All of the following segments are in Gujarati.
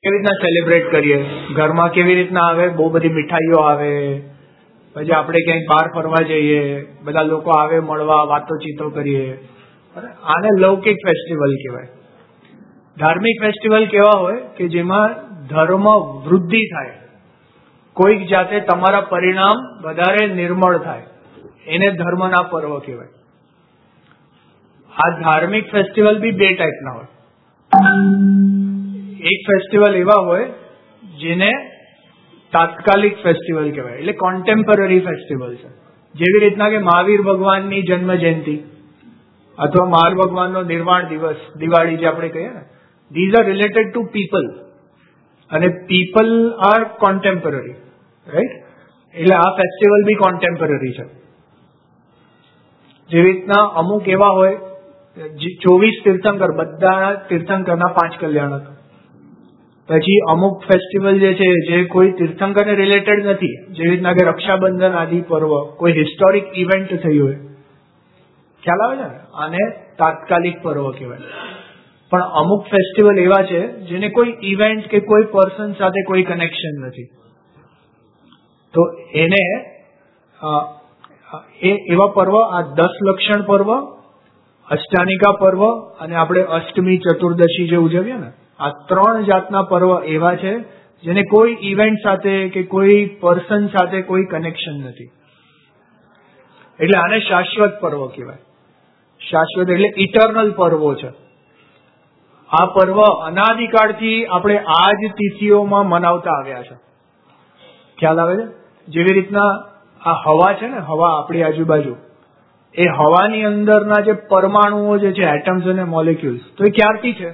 કેવી રીતના સેલિબ્રેટ કરીએ, ઘરમાં કેવી રીતના આવે, બહુ બધી મીઠાઈઓ આવે, પછી આપણે ક્યાંક બહાર ફરવા જઈએ, બધા લોકો આવે મળવા, વાતોચીતો કરીએ. આને લૌકિક ફેસ્ટિવલ કહેવાય. ધાર્મિક ફેસ્ટિવલ કેવા હોય કે જેમાં ધર્મ વૃદ્ધિ થાય, કોઈક જાતે તમારા પરિણામ વધારે નિર્મળ થાય, એને ધર્મના પર્વ કહેવાય. આ ધાર્મિક ફેસ્ટિવલ બી બે ટાઈપના હોય. એક ફેસ્ટિવલ એવા હોય જેને તાત્કાલિક ફેસ્ટિવલ કહેવાય, એટલે કોન્ટેમ્પરરી ફેસ્ટિવલ છે. જેવી રીતના કે મહાવીર ભગવાનની જન્મ જયંતિ અથવા મહાવીર ભગવાનનો નિર્વાણ દિવસ, દિવાળી જે આપણે કહીએ ને, these are related to people, અને પીપલ આર કોન્ટેમ્પરરી, રાઈટ? એટલે આ ફેસ્ટિવલ બી કોન્ટેમ્પરરી છે. જેવી રીતના અમુક એવા હોય 24 તીર્થંકર, બધા તીર્થંકરના 5 કલ્યાણ હતા. પછી અમુક ફેસ્ટિવલ જે છે જે કોઈ તીર્થંકરને રિલેટેડ નથી, જેવી રીતના કે રક્ષાબંધન આદિ પર્વ, કોઈ હિસ્ટોરિક ઇવેન્ટ થઈ હોય, ખ્યાલ આવે છે ને, આને તાત્કાલિક પર્વ કહેવાય. પણ અમુક ફેસ્ટિવલ એવા છે જેને કોઈ ઇવેન્ટ કે કોઈ પર્સન સાથે કોઈ કનેક્શન નથી, તો એને એવા પર્વ, આ 10 લક્ષણ પર્વ, અષ્ટાનિકા પર્વ અને આપણે અષ્ટમી ચતુર્દશી જે ઉજવીએ ને, આ 3 જાતના પર્વ એવા છે જેને કોઈ ઇવેન્ટ સાથે કે કોઈ પર્સન સાથે કોઈ કનેક્શન નથી, એટલે આને શાશ્વત પર્વ કહેવાય. શાશ્વત એટલે ઇટર્નલ પર્વો છે. આ પર્વ અનાદિકાળથી આપણે આ જ તિથિઓમાં મનાવતા આવ્યા છે. ખ્યાલ આવે છે? જેવી રીતના આ હવા છે ને, હવા આપણી આજુબાજુ, એ હવાની અંદરના જે પરમાણુઓ જે છે, એટમ્સ અને મોલેક્યુલ્સ, તો એ ક્યારથી છે?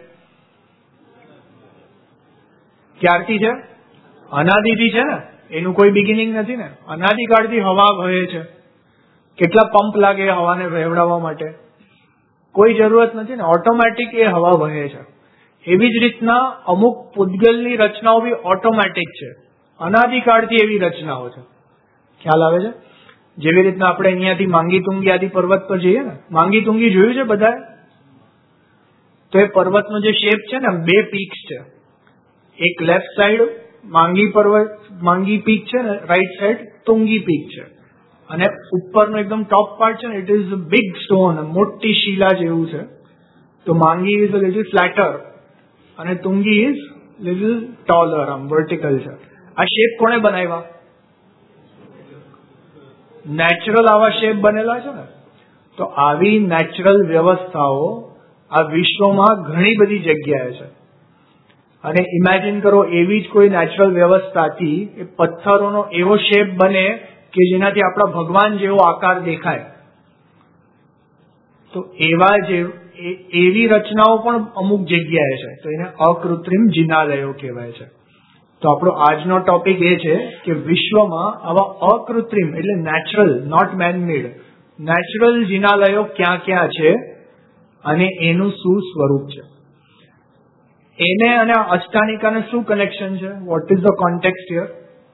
ક્યારથી છે? અનાદિથી છે ને, એનું કોઈ બિગિનિંગ નથી ને. અનાદિકાળથી હવા વહે છે. કેટલા પંપ લાગે હવાને વહેવડાવવા માટે? કોઈ જરૂરત નથી ને, ઓટોમેટિક એ હવા વહે છે. એવી જ રીતના અમુક પૂતગલની રચનાઓ બી ઓટોમેટિક છે, અનાદિકાળથી એવી રચનાઓ છે. ખ્યાલ આવે છે? જેવી રીતના આપણે અહીંયાથી માંગી તુંગી આદિ પર્વત પર જઈએ ને, માંગી તુંગી જોયું છે બધા? તો એ પર્વતનો જે શેપ છે ને, 2 પીક્સ છે. એક લેફ્ટ સાઈડ માંગી પીક છે ને, રાઈટ સાઈડ તુંગી પીક છે. અને ઉપરનો એકદમ ટોપ પાર્ટ છે ને, ઇટ ઇઝ બિગ સ્ટોન, મોટી શિલા જેવું છે. તો માંગી ઇઝ અ લિટલ ફ્લેટર અને તુંગી ઇઝ લિટલ ટોલર, આમ વર્ટિકલ છે. આ શેપ કોણે બનાવ્યા? નેચરલ આવા શેપ બનેલા છે ને. તો આવી નેચરલ વ્યવસ્થાઓ આ વિશ્વમાં ઘણી બધી જગ્યાએ છે. અને ઇમેજિન કરો, એવી જ કોઈ નેચરલ વ્યવસ્થાથી એ પથ્થરોનો એવો શેપ બને કે જેનાથી આપણા ભગવાન જેવો આકાર દેખાય. તો એવી રચનાઓ પણ અમુક જગ્યાએ છે, તો એને અકૃત્રિમ જિનાલયો કહેવાય છે. તો આપણો આજનો ટોપિક એ છે કે વિશ્વમાં આવા અકૃત્રિમ એટલે નેચરલ, નોટ મેનમેડ, નેચરલ જિનાલયો ક્યાં ક્યાં છે અને એનું શું સ્વરૂપ છે. એને અને અષ્ટાનિકાને શું કનેક્શન છે? What is the context here?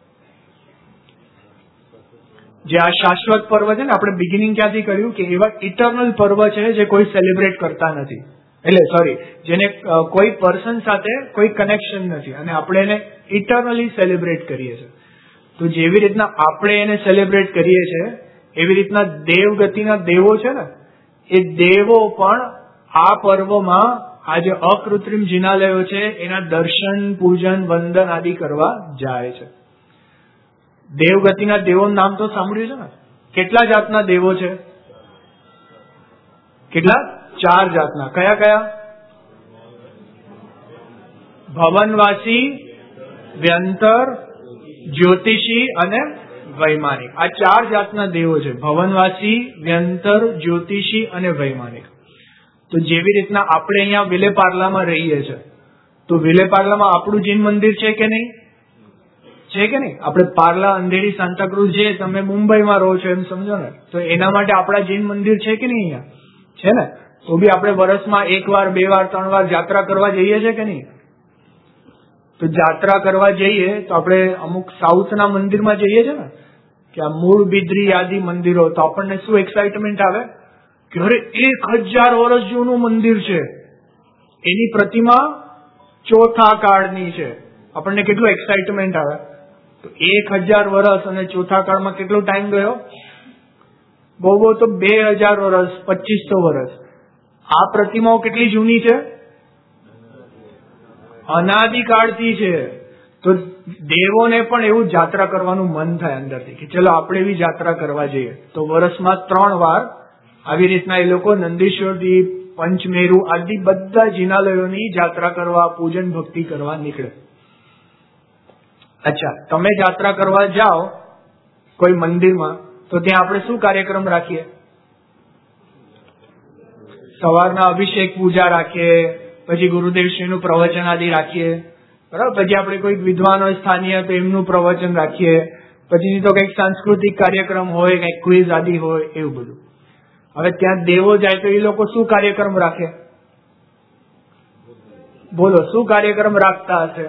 જે આ શાશ્વત પર્વ છે ને, આપણે બિગિનિંગ ક્યાંથી કર્યું કે એવા ઇટર્નલ પર્વ છે જે કોઈ સેલિબ્રેટ કરતા નથી, એટલે જેને કોઈ પર્સન સાથે કોઈ કનેક્શન નથી, અને આપણે એને ઇટર્નલી સેલિબ્રેટ કરીએ છીએ. તો જેવી રીતના આપણે એને સેલિબ્રેટ કરીએ છીએ, એવી રીતના દેવગતિના દેવો છે ને, એ દેવો પણ આ પર્વમાં આ જે અકૃત્રિમ જિનાલયો છે એના દર્શન, પૂજન, વંદન આદિ કરવા જાય છે. દેવગતિના દેવોનું નામ તો સાંભળ્યું છે ને? કેટલા જાતના દેવો છે? કેટલા? 4 જાતના. કયા કયા? ભવનવાસી, વ્યંતર, જ્યોતિષી અને વૈમાનિક. આ 4 જાતના દેવો છે. ભવનવાસી, વ્યંતર, જ્યોતિષી અને વૈમાનિક. તો જેવી રીતના આપણે અહીંયા વિલેપાર્લામાં રહીએ છીએ, તો વિલેપાર્લામાં આપણું જીન મંદિર છે કે નહીં? છે કે નહીં? આપણે પાર્લા, અંધેરી, સાંતાક્રુઝ જે તમે મુંબઈમાં રહો છો એમ સમજો ને, તો એના માટે આપણા જૈન મંદિર છે કે નહીં? અહીંયા છે ને. તો બી આપણે વર્ષમાં 1 વાર, 2 વાર, 3 વાર જાત્રા કરવા જઈએ છીએ કે નહીં? તો જાત્રા કરવા જઈએ તો આપણે અમુક સાઉથના મંદિરમાં જઈએ છીએ ને, કે આ મૂળ બિદ્રી આદિ મંદિરો, તો આપણને શું એક્સાઇટમેન્ટ આવે કે અરે 1000 વર્ષ જૂનું મંદિર છે, એની પ્રતિમા ચોથા કાળની છે, આપણને કેટલું એક્સાઇટમેન્ટ આવે. તો 1000 વર્ષ અને ચોથા કાળમાં કેટલો ટાઈમ ગયો? બહુ તો 2000 વર્ષ, 2500 વર્ષ. આ પ્રતિમાઓ કેટલી જૂની છે? અનાદિકાળથી છે. તો દેવોને પણ એવું જાત્રા કરવાનું મન થાય અંદરથી કે ચલો આપણે એવી જાત્રા કરવા જઈએ. તો વર્ષમાં 3 વાર આવી રીતના એ લોકો નંદીશ્વર દીપ, પંચમેરુ આદિ બધા જિનાલયોની જાત્રા કરવા, પૂજન ભક્તિ કરવા નીકળે. અચ્છા, તમે જાત્રા કરવા જાઓ કોઈ મંદિરમાં, તો ત્યાં આપણે શું કાર્યક્રમ રાખીએ? સવારના અભિષેક પૂજા રાખીએ, પછી ગુરુદેવશ્રીનું પ્રવચન આદિ રાખીએ, બરાબર. પછી આપણે કોઈ વિદ્વાનો સ્થાનીય તો એમનું પ્રવચન રાખીએ, પછી તો કંઈક સાંસ્કૃતિક કાર્યક્રમ હોય, કંઈક ક્વિઝ આદિ હોય, એવું બધું. હવે ત્યાં દેવો જાય તો એ લોકો શું કાર્યક્રમ રાખે? બોલો, શું કાર્યક્રમ રાખતા હશે?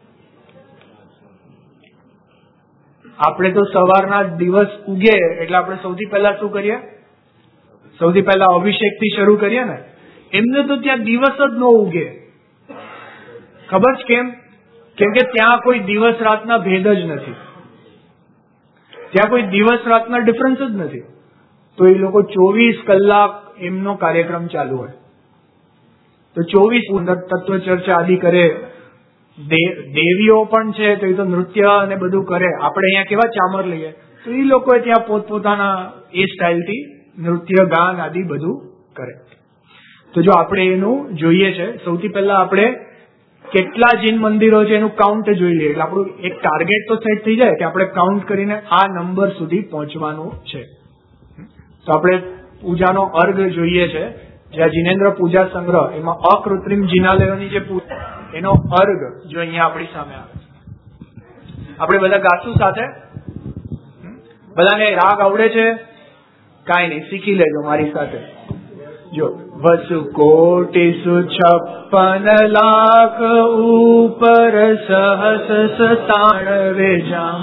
આપણે તો સવારના દિવસ ઉગે એટલે આપણે સૌથી પહેલા શું કરીએ? સૌથી પહેલા અભિષેક થી શરૂ કરીએ ને. એમને તો ત્યાં દિવસ જ ન ઉગે. ખબર છે કેમ? કેમ કે ત્યાં કોઈ દિવસ રાતના ભેદ જ નથી. ત્યાં કોઈ દિવસ રાતના ડિફરન્સ જ નથી. તો એ લોકો 24 કલાક એમનો કાર્યક્રમ ચાલુ હોય. તો 24 તત્વ ચર્ચા આદિ કરે. દેવીઓ પણ છે તો એ તો નૃત્ય અને બધું કરે. આપણે અહીંયા કેવા ચામર લઈએ, તો એ લોકો ત્યાં પોતપોતાના એ સ્ટાઇલથી નૃત્ય, ગાન આદિ બધું કરે. તો જો આપણે એનું જોઈએ છે, સૌથી પહેલા આપણે કેટલા જીન મંદિરો છે એનું કાઉન્ટ જોઈ લઈએ. એટલે આપણું એક ટાર્ગેટ તો સેટ થઈ જાય કે આપણે કાઉન્ટ કરીને આ નંબર સુધી પહોંચવાનું છે. તો આપણે પૂજાનો અર્ઘ જોઈએ છે, જ્યાં જીનેન્દ્ર પૂજા સંગ્રહ, એમાં અકૃત્રિમ જિનાલયોની જે એનો અર્ઘ જો અહીંયા આપણી સામે આવે. આપણે બધા ગાશું સાથે? બધાને રાગ આવડે છે? કાંઈ નહીં, શીખી લેજો મારી સાથે. જો વસુ કોટી સુ 56 લાખ ઉપર સહસ 97 જામ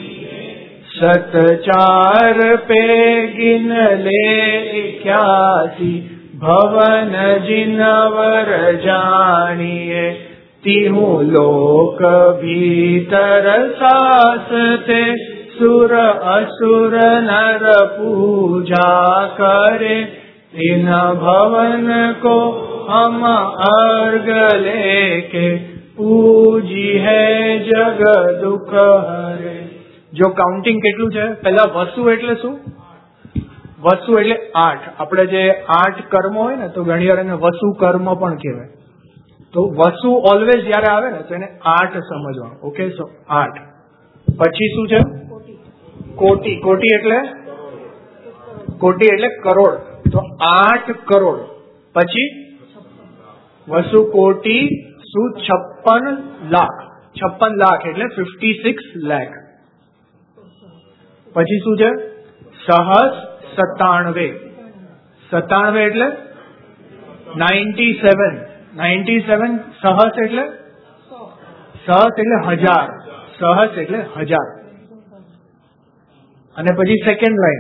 7 पे गिन ले 81 भवन जिनवर जानिए तिहु लोक भीतर सासते सुर असुर नर पूजा करे इन भवन को हम अर्घ लेके पूजी है जग दुख हरे. જો કાઉન્ટિંગ કેટલું છે? પહેલા વસુ એટલે શું? વસુ એટલે 8. આપણે જે 8 કર્મ હોય ને, તો ઘણી વાર એને વસુ કર્મ પણ કહેવાય. તો વસુ ઓલવેઝ જયારે આવે ને તો એને 8 સમજવાનું. Okay, so 8. પછી શું છે? કોટી. કોટી એટલે કરોડ. તો 8 કરોડ. પછી વસુ કોટી સુ 56 લાખ. 56 લાખ એટલે 56 લાખ. પછી શું છે? સહસ 97. 97 એટલે 97. 97 સહસ એટલે 1000. સહસ એટલે 1000. અને પછી સેકન્ડ લાઈન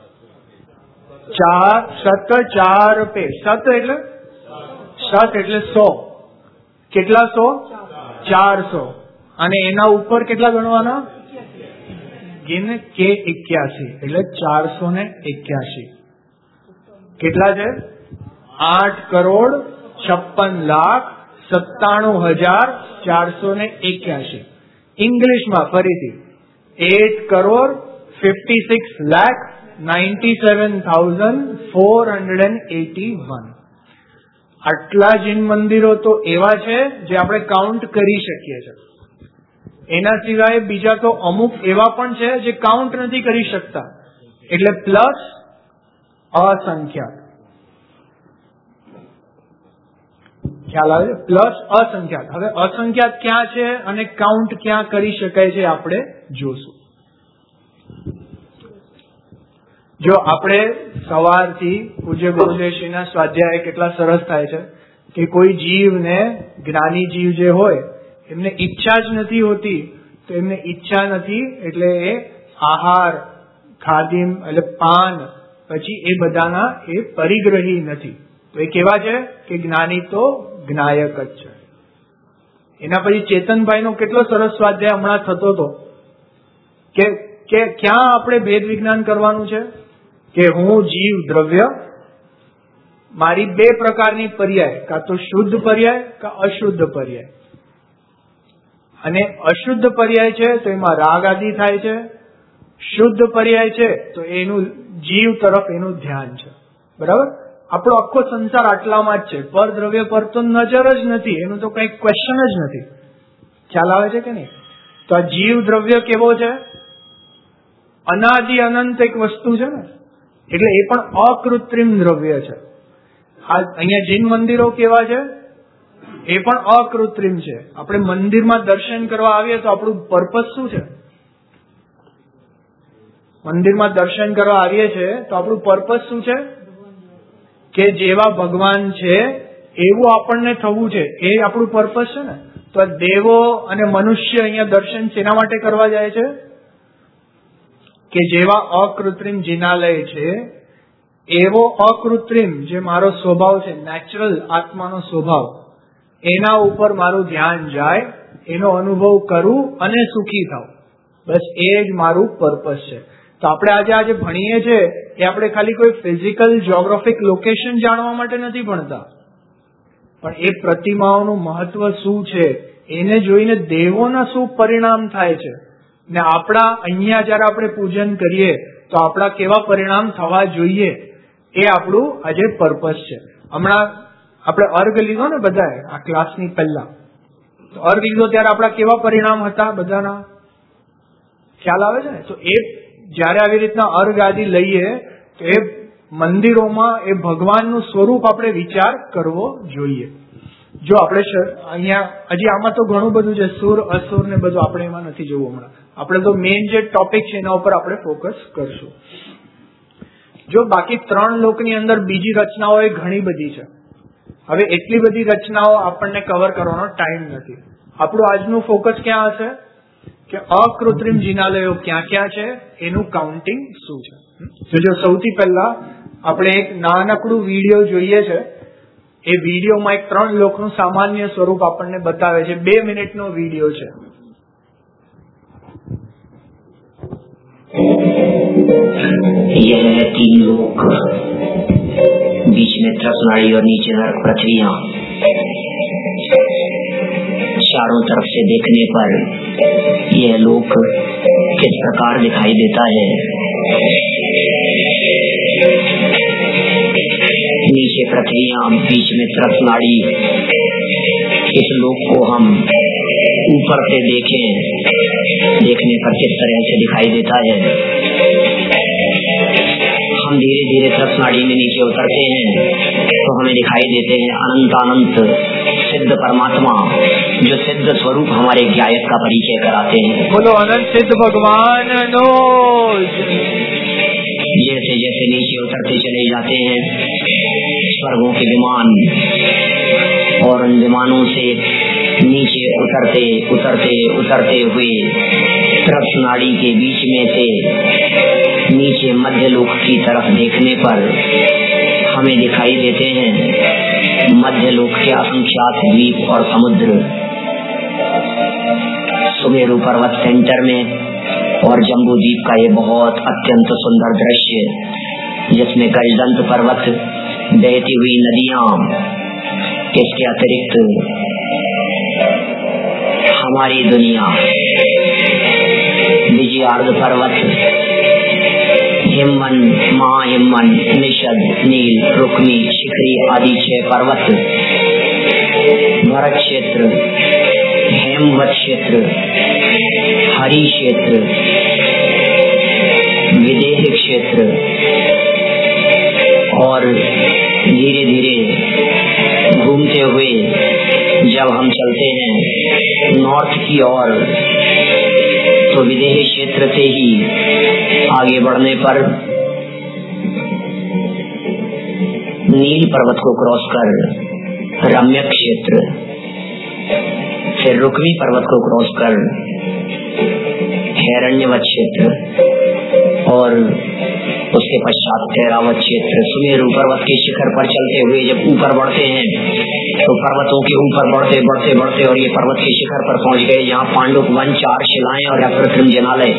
4 पे. સત એટલે 100. કેટલા 100? 400. અને એના ઉપર કેટલા ગણવાના? ગિન કે 81 એટલે 481. કેટલા છે? 8 કરોડ 56 લાખ 97,481. ઇંગ્લિશમાં ફરીથી 8 કરોડ 56 લાખ 97,481. આટલા જીન મંદિરો તો એવા છે જે આપણે કાઉન્ટ કરી શકીએ છીએ. એના સિવાય બીજા તો અમુક એવા પણ છે જે કાઉન્ટ નથી કરી શકતા, એટલે પ્લસ અસંખ્યાત. ખ્યાલ આવે? પ્લસ અસંખ્યાત. હવે અસંખ્યાત ક્યાં છે અને કાઉન્ટ ક્યાં કરી શકાય છે આપણે જોશું. જો આપણે સવારથી પૂજ્ય ગુરુદેવશ્રીના સ્વાધ્યાય કેટલા સરસ થાય છે કે કોઈ જીવને, જ્ઞાની જીવ જે હોય એમને ઈચ્છા જ નથી હોતી, તો એમને ઈચ્છા નથી એટલે એ આહાર, ખાદીમ એટલે પાન, પછી એ બધાના એ પરિગ્રહી નથી. તો એ કેવા છે કે જ્ઞાની તો જ્ઞાયક જ છે. એના પછી ચેતનભાઈનો કેટલો સરસ સ્વાધ્યાય હમણાં થતો હતો કે ક્યાં આપણે ભેદ વિજ્ઞાન કરવાનું છે કે હું જીવ દ્રવ્ય, મારી બે પ્રકારની પર્યાય, કાં તો શુદ્ધ પર્યાય કાં અશુદ્ધ પર્યાય. અને અશુદ્ધ પર્યાય છે તો એમાં રાગ આદિ થાય છે, શુદ્ધ પર્યાય છે તો એનું જીવ તરફ એનું ધ્યાન છે. બરાબર? આપણો આખો સંસાર આટલામાં જ છે. પર દ્રવ્ય પર તો નજર જ નથી, એનું તો કઈ ક્વેશ્ચન જ નથી. ખ્યાલ આવે છે કે નહીં? તો આ જીવ દ્રવ્ય કેવો છે? અનાદિ અનંત એક વસ્તુ છે ને, એટલે એ પણ અકૃત્રિમ દ્રવ્ય છે. અહીંયા જૈન મંદિરો કેવા છે? એ પણ અકૃત્રિમ છે. આપણે મંદિરમાં દર્શન કરવા આવીએ તો આપણું પર્પસ શું છે? મંદિરમાં દર્શન કરવા આવીએ છીએ તો આપણું પર્પસ શું છે? કે જેવા ભગવાન છે એવું આપણને થવું છે, એ આપણું પર્પસ છે ને. તો દેવો અને મનુષ્ય અહીંયા દર્શન શેના માટે કરવા જાય છે? કે જેવા અકૃત્રિમ જિનાલય છે એવો અકૃત્રિમ જે મારો સ્વભાવ છે, નેચરલ આત્માનો સ્વભાવ, એના ઉપર મારું ધ્યાન જાય, એનો અનુભવ કરું અને સુખી થાવ. બસ એ જ મારું પર્પસ છે. તો આપણે આજે ભણીએ છીએ એ આપણે ખાલી કોઈ ફિઝિકલ જ્યોગ્રાફિક લોકેશન જાણવા માટે નથી ભણતા, પણ એ પ્રતિમાઓનું મહત્વ શું છે એને જોઈને દેવોના શું પરિણામ થાય છે, ને આપણા અહીંયા જયારે આપણે પૂજન કરીએ તો આપણા કેવા પરિણામ થવા જોઈએ, એ આપણું આજે પર્પસ છે. હમણાં આપણે અર્ઘ લીધો ને બધાએ આ ક્લાસની પહેલા, તો અર્ઘ લીધો ત્યારે આપણા કેવા પરિણામ હતા બધાના? ખ્યાલ આવે છે ને? તો એ જયારે આવી રીતના અર્ઘ આદિ લઈએ તો એ મંદિરોમાં એ ભગવાનનું સ્વરૂપ આપણે વિચાર કરવો જોઈએ. જો આપણે અહીંયા હજી આમાં તો ઘણું બધું છે, સુર અસુર ને બધું, આપણે એમાં નથી જવું હમણાં. આપણે તો મેઇન જે ટોપિક છે એના ઉપર આપણે ફોકસ કરશું. જો બાકી 3 લોકની અંદર બીજી રચનાઓ એ ઘણી બધી છે. હવે એટલી બધી રચનાઓ આપણને કવર કરવાનો ટાઈમ નથી. આપણું આજનું ફોકસ ક્યાં હશે કે અકૃત્રિમ જિનાલયો ક્યાં ક્યાં છે, એનું કાઉન્ટિંગ શું છે. જો સૌથી પહેલા આપણે એક નાનકડું વિડીયો જોઈએ છે. એ વિડીયોમાં એક 3 લોકનું સામાન્ય સ્વરૂપ આપણને બતાવે છે. 2 મિનિટનો વિડીયો છે. यह है 3 लोक, बीच में त्रसनाड़ी और नीचे नरक पृथ्वियां. चारों तरफ से देखने पर यह लोक किस प्रकार दिखाई देता है. नीचे पृथ्वियां, बीच में त्रसनाड़ी. इस लोक को हम ऊपर से देखें, देखने पर किस तरह से दिखाई देता है. हम धीरे धीरे त्रसनाड़ी में नीचे उतरते हैं तो हमें दिखाई देते हैं अनंत अनंत सिद्ध परमात्मा, जो सिद्ध स्वरूप हमारे ज्ञायक का परिचय कराते हैं. बोलो अनंत सिद्ध भगवान नो. जैसे जैसे नीचे उतरते चले जाते हैं स्वर्गों के विमान, और उन विमानों से नीचे उतरते उतरते उतरते हुए त्रसनाड़ी के बीच में से नीचे मध्य लोक की तरफ देखने पर हमें दिखाई देते हैं मध्य लोक के असंख्यात द्वीप और समुद्र. सुमेरु पर्वत सेंटर में और जम्बू द्वीप का ये बहुत अत्यंत सुंदर दृश्य, जिसमें गजदंत पर्वत, बहती हुई नदियां, इसके अतिरिक्त हमारी दुनिया, विजयार्ध पर्वत, हिमवन, महाहिमवन, निषद, नील, रुक्मी, शिखरी आदि 6 पर्वत, भरत क्षेत्र, हेमवत क्षेत्र, हरि क्षेत्र, विदेह क्षेत्र, और धीरे धीरे घूमते हुए जब हम चलते हैं नॉर्थ की ओर, तो विदेह क्षेत्र से ही आगे बढ़ने पर नील पर्वत को क्रॉस कर रम्यक क्षेत्र, फिर रुक्मी पर्वत को क्रॉस कर हिरण्यवत क्षेत्र, और उसके पश्चात ऐरावत क्षेत्र, सुमेरु पर्वत के शिखर पर चलते हुए जब ऊपर बढ़ते हैं तो पर्वतों के ऊपर बढ़ते बढ़ते बढ़ते और ये पर्वत के शिखर पर पहुंच गए, यहाँ पांडुप वन, 4 शिलाएं और कृत्रिम जिनालय।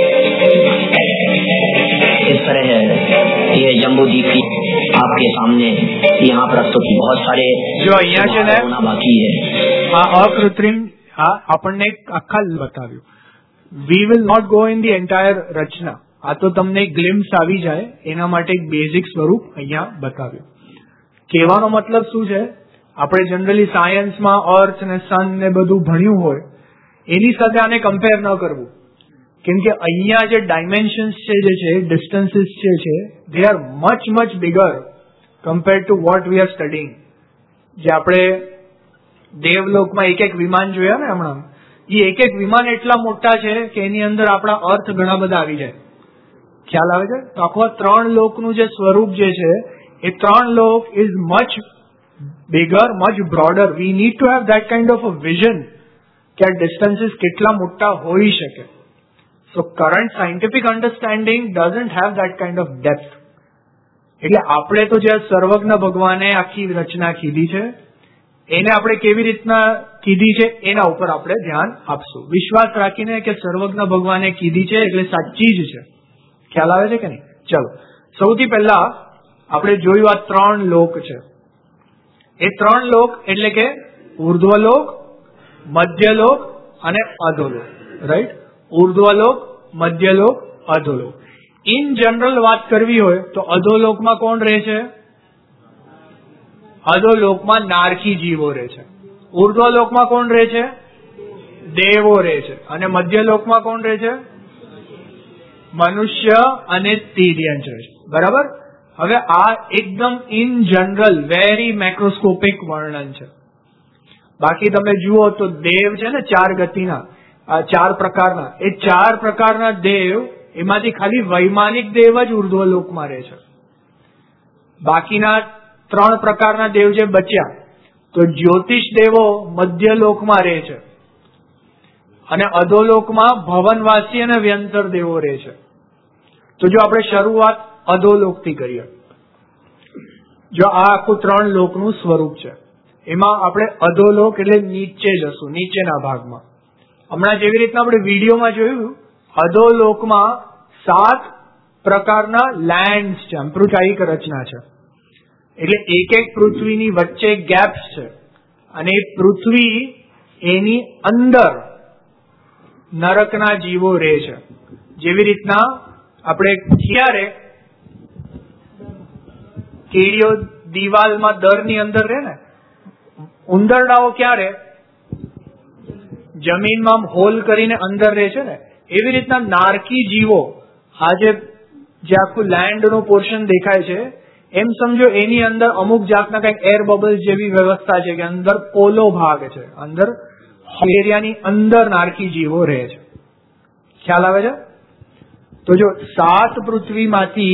इस तरह है ये जम्बूद्वीप की आपके सामने यहाँ प्रस्तुत बहुत सारे जो અહીંયા છે ને બાકી है। આ અકૃત્રિમ આપણને આખા બતાવ્યું. We will not go in the entire રચના. આ તો તમને ગ્લિમ્સ આવી જાય એના માટે એક બેઝિક સ્વરૂપ અહીંયા બતાવ્યું. કહેવાનો મતલબ શું છે, આપણે જનરલી સાયન્સમાં અર્થ ને સન ને બધું ભણ્યું હોય એની સાથે આને કમ્પેર ન કરવું, કેમ કે અહીંયા જે ડાયમેન્શન્સ છે, જે છે ડિસ્ટન્સીસ છે they are much much bigger compare to what we are studying. જે આપણે દેવલોકમાં એક એક વિમાન જોયા ને હમણાં, એ એક એક વિમાન એટલા મોટા છે કે એની અંદર આપણા અર્થ ઘણા બધા આવી જાય. ખ્યાલ આવે છે? તો આખો 3 લોકનું જે સ્વરૂપ જે છે એ 3 લોક is much bigger, much broader. We need to have that kind of a vision કે આ ડિસ્ટન્સીસ કેટલા મોટા હોઈ શકે. So current scientific understanding doesn't have that kind of depth. એટલે આપણે તો જે સર્વજ્ઞ ભગવાને આખી રચના કીધી છે એને આપણે કેવી રીતના કીધી છે એના ઉપર આપણે ધ્યાન આપશું, વિશ્વાસ રાખીને કે સર્વજ્ઞ ભગવાને કીધી છે એટલે સાચી જ છે. ખ્યાલ આવે છે કે નહીં? ચલો, સૌથી પહેલા આપણે જોયું આ 3 લોક છે. એ 3 લોક એટલે કે ઉર્ધ્વલોક, મધ્યલોક અને અધોલોક. રાઈટ? ઉર્ધ્વલોક, મધ્યલોક, અધોલોક. ઇન જનરલ વાત કરવી હોય તો અધોલોકમાં કોણ રહે છે? અધોલોકમાં નારકી જીવો રહે છે. ઉર્ધ્વલોકમાં કોણ રહે છે? દેવો રહે છે. અને મધ્યલોકમાં કોણ રહે છે? મનુષ્ય અને તિર્યંશ રહે છે. બરાબર? હવે આ એકદમ ઇન જનરલ વેરી મેક્રોસ્કોપિક વર્ણન છે. બાકી તમે જુઓ તો દેવ છે ને 4 ગતિના, આ 4 પ્રકારના, એ 4 પ્રકારના દેવ એમાંથી ખાલી વૈમાનિક દેવ જ ઉર્ધ્વલોકમાં રહે છે. બાકીના 3 પ્રકારના દેવ જે બચ્યા તો જ્યોતિષ દેવો મધ્યલોકમાં રહે છે અને અધોલોકમાં ભવનવાસી અને વ્યંતર દેવો રહે છે. તો જો આપણે શરૂઆત અધોલોકથી કરીએ, જો આ આખું 3 લોકનું સ્વરૂપ છે એમાં આપણે અધોલોક એટલે નીચે જશું, નીચેના ભાગમાં. હમણાં જેવી રીતના આપણે વિડીયોમાં જોયું, અધોલોકમાં 7 પ્રકારના લેન્ડ્સ છે, પૃથ્વીક રચના છે. એટલે એક એક પૃથ્વીની વચ્ચે ગેપ્સ છે અને પૃથ્વી એની અંદર નરકના જીવો રહે છે. જેવી રીતના આપણે ક્યારે કીડીઓ દિવાલમાં દરની અંદર રહે ને, ઉંદરડાઓ ક્યારે જમીનમાં હોલ કરીને અંદર રહે છે ને, એવી રીતના નારકી જીવો આજે જે આખું લેન્ડનું પોર્શન દેખાય છે એમ સમજો એની અંદર અમુક જાતના કંઈક એર બબલ્સ જેવી વ્યવસ્થા છે કે અંદર પોલો ભાગ છે, અંદર એરિયાની અંદર નારકી જીવો રહે છે. ખ્યાલ આવે છે? તો જો 7 પૃથ્વીમાંથી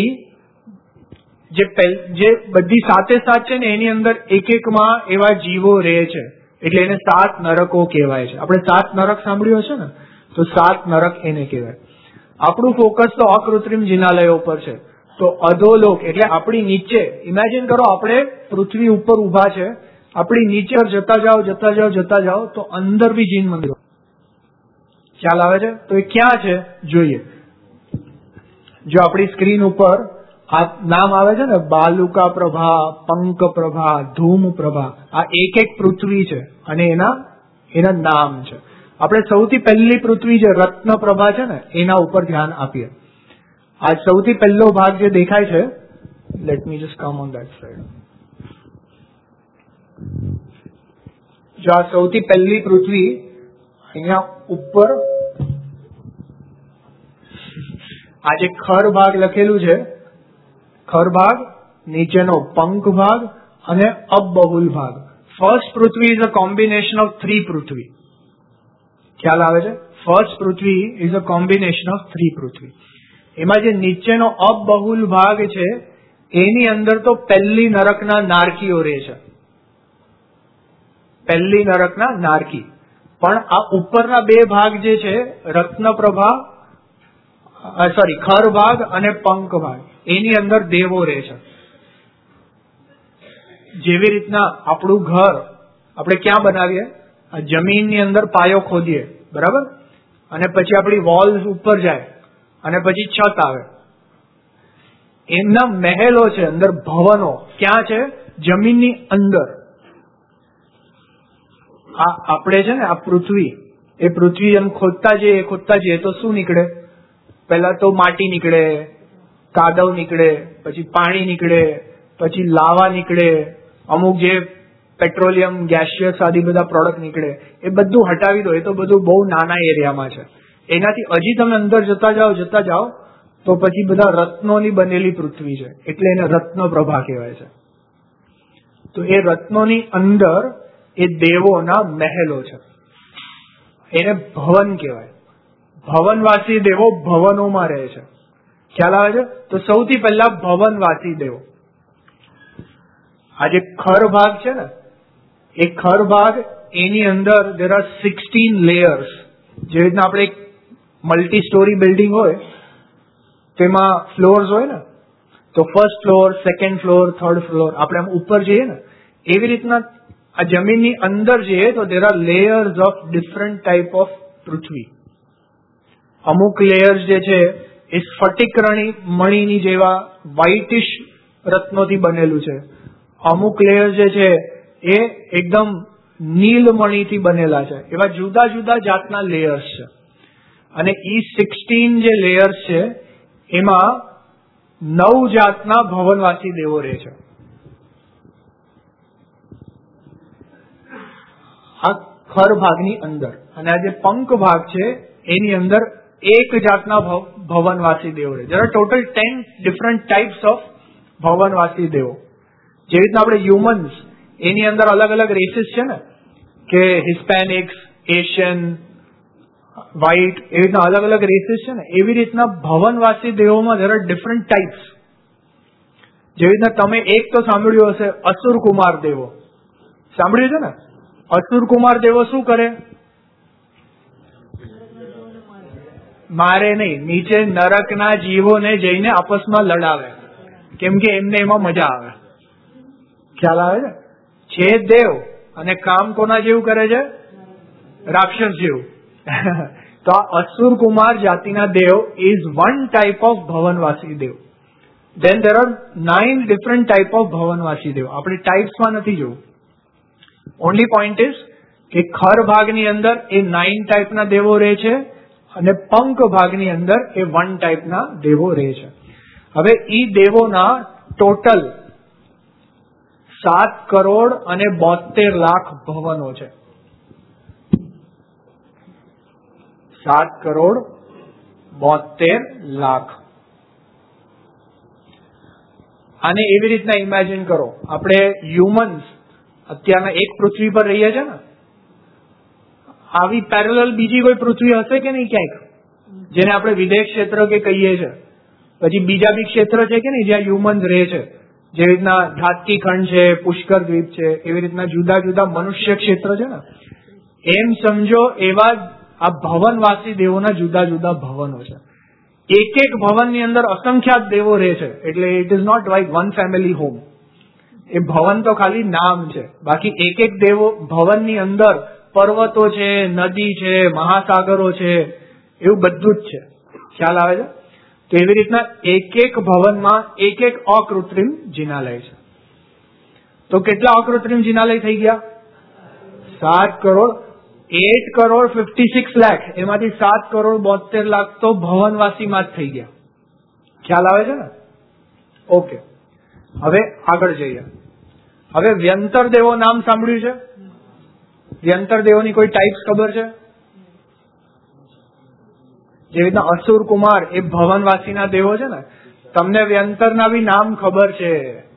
જે બધી 7 છે ને એની અંદર એક એકમાં એવા જીવો રહે છે એટલે એને 7 નરકો કહેવાય છે. આપણે 7 નરક સાંભળ્યું હશે ને, તો 7 નરક એને કહેવાય. આપણું ફોકસ તો અકૃત્રિમ જિનાલયો પર છે. તો અધોલોક એટલે આપણી નીચે, ઇમેજિન કરો આપણે પૃથ્વી ઉપર ઉભા છે, આપણી નીચે જતા જાઓ તો અંદર બી જીન મંદિરો. ખ્યાલ આવે છે? તો એ ક્યાં છે જોઈએ. જો આપણી સ્ક્રીન ઉપર આ નામ આવે છે ને, બાલુકા પ્રભા, પંક પ્રભા, ધૂમ પ્રભા, આ એક એક પૃથ્વી છે અને એના નામ છે. આપણે સૌથી પહેલી પૃથ્વી જે રત્ન પ્રભા છે ને એના ઉપર ધ્યાન આપીએ. આ સૌથી પહેલો ભાગ જે દેખાય છે, let me just come on that side. જો આ સૌથી પહેલી પૃથ્વી અહીંયા ઉપર આ જે ખર ભાગ લખેલું છે, ખર ભાગ, નીચેનો પંખ ભાગ અને અબબહુલ ભાગ. ફર્સ્ટ પૃથ્વી ઇઝ અ કોમ્બિનેશન ઓફ 3 પૃથ્વી. ખ્યાલ આવે છે? ફર્સ્ટ પૃથ્વી ઇઝ અ કોમ્બિનેશન ઓફ 3 પૃથ્વી. એમાં જે નીચેનો અબબહુલ ભાગ છે એની અંદર તો પહેલી નરકના નારકીઓ રહે છે, પહેલી નરકના નારકી. પણ આ ઉપરના 2 ભાગ જે છે રત્નપ્રભા સોરી ખર ભાગ અને પંખ ભાગ, એની અંદર દેવો રહે છે. જેવી રીતના આપણું ઘર આપણે ક્યાં બનાવીએ? જમીનની અંદર પાયો ખોદીએ, બરાબર, અને પછી આપણી વોલ્સ ઉપર જાય અને પછી છત આવે. એમના મહેલો છે અંદર, ભવનો ક્યાં છે? જમીનની અંદર. આ આપણે છે ને આ પૃથ્વી, એ પૃથ્વી એમ ખોદતા જઈએ તો શું નીકળે? પહેલા તો માટી નીકળે, કાદવ નીકળે, પછી પાણી નીકળે, પછી લાવા નીકળે, અમુક જે પેટ્રોલિયમ, ગેસિયસ આદિ બધા પ્રોડક્ટ નીકળે. એ બધું હટાવી દો, એ તો બધું બહુ નાના એરિયામાં છે. એનાથી હજી તમે અંદર જતા જાઓ તો પછી બધા રત્નોની બનેલી પૃથ્વી છે, એટલે એને રત્ન પ્રભા કહેવાય છે. તો એ રત્નોની અંદર એ દેવોના મહેલો છે, એને ભવન કહેવાય. ભવનવાસી દેવો ભવનોમાં રહે છે. ખ્યાલ આવે છે? તો સૌથી પહેલા ભવનવાસી દેવો. આ જે ખર ભાગ છે ને, એ ખર ભાગ, એની અંદર there are 16 લેયર્સ. જે રીતના આપણે એક મલ્ટી સ્ટોરી બિલ્ડિંગ હોય તેમાં ફ્લોર્સ હોય ને, તો first floor, second floor, third floor, આપણે આમ ઉપર જઈએ ને, એવી રીતના આ જમીનની અંદર જઈએ તો there are layers of different type of પૃથ્વી. અમુક લેયર્સ જે છે એ સ્ફટિક મણીની જેવા વ્હાઇટિશ રત્નોથી બનેલું છે. અમુક લેયર જે છે એ એકદમ નીલમણીથી બનેલા છે. એવા જુદા જુદા જાતના લેયર્સ છે. અને ઈ 16 જે લેયર્સ છે એમાં 9 જાતના ભવનવાસી દેવો રહે છે. આ ખર ભાગની અંદર. અને આ જે પંખ ભાગ છે એની અંદર 1 જાતના ભવનવાસી દેવો રહે. there are total 10 different types of ભવનવાસી દેવો. જેવી રીતના આપણે હ્યુમન્સ, એની અંદર અલગ અલગ રેસીસ છે ને, કે હિસ્પેનિક્સ, એશિયન, વ્હાઇટ, એવી રીતના અલગ અલગ રેસીસ છે ને, એવી રીતના ભવનવાસી દેવોમાં there are different types. જેવી રીતના તમે એક તો સાંભળ્યું હશે અસુર કુમાર દેવો, સાંભળ્યું છે ને? અસુર કુમાર દેવો શું કરે? મારે નહીં, નીચે નરકના જીવોને જઈને આપસમાં લડાવે, કેમ કે એમને એમાં મજા આવે. ખ્યાલ આવે છે? દેવ અને કામ કોના જેવું કરે છે? રાક્ષસ જેવું. તો આ અસુર કુમાર જાતિના દેવ ઇઝ વન ટાઈપ ઓફ ભવનવાસી દેવ. Then there are 9 different type of ભવનવાસી દેવ. આપણે ટાઈપ્સમાં નથી જોવું. ઓનલી પોઈન્ટ ઇઝ કે ખર ભાગની અંદર એ 9 ટાઈપના દેવો રહે છે અને પંખ ભાગની અંદર એ 1 ટાઈપના દેવો રહે છે. હવે ઈ દેવોના ટોટલ 7,72,00,000 ભવનો છે. 7,72,00,000. આને એવી રીતના ઇમેજિન કરો, આપણે હ્યુમન્સ અત્યારના એક પૃથ્વી પર રહીએ છીએ ને, આવી પેરેલલ બીજી કોઈ પૃથ્વી હશે કે નહીં ક્યાંક, જેને આપણે વિદેશ ક્ષેત્ર કે કહીએ છીએ? પછી બીજા બી ક્ષેત્ર છે કે નહીં જ્યાં હ્યુમન્સ રહે છે? જેવી રીતના ધાતકી ખંડ છે, પુષ્કર દ્વીપ છે, એવી રીતના જુદા જુદા મનુષ્ય ક્ષેત્ર છે ને, એમ સમજો એવા આ ભવનવાસી દેવોના જુદા જુદા ભવનો છે. એક એક ભવનની અંદર અસંખ્યાત દેવો રહે છે. એટલે it is not like one family home. એ ભવન તો ખાલી નામ છે, બાકી એક એક દેવો ભવનની અંદર પર્વતો છે, નદી છે, મહાસાગરો છે, એવું બધું જ છે. ખ્યાલ આવે છે? તો એવી રીતના એક એક ભવનમાં એક એક અકૃત્રિમ જિનાલય છે. તો કેટલા અકૃત્રિમ જિનાલય થઈ ગયા? 8,56,00,000. એમાંથી 7,72,00,000 તો ભવનવાસીમાં જ થઈ ગયા. ખ્યાલ આવે છે ને? ઓકે, હવે આગળ જઈએ. હવે વ્યંતર દેવો નામ સાંભળ્યું છે? વ્યંતર દેવોની કોઈ ટાઈપ્સ ખબર છે? જેવી રીતના અસુર કુમાર એ ભવનવાસીના દેવો છે ને, તમને વ્યંતરના બી નામ ખબર છે.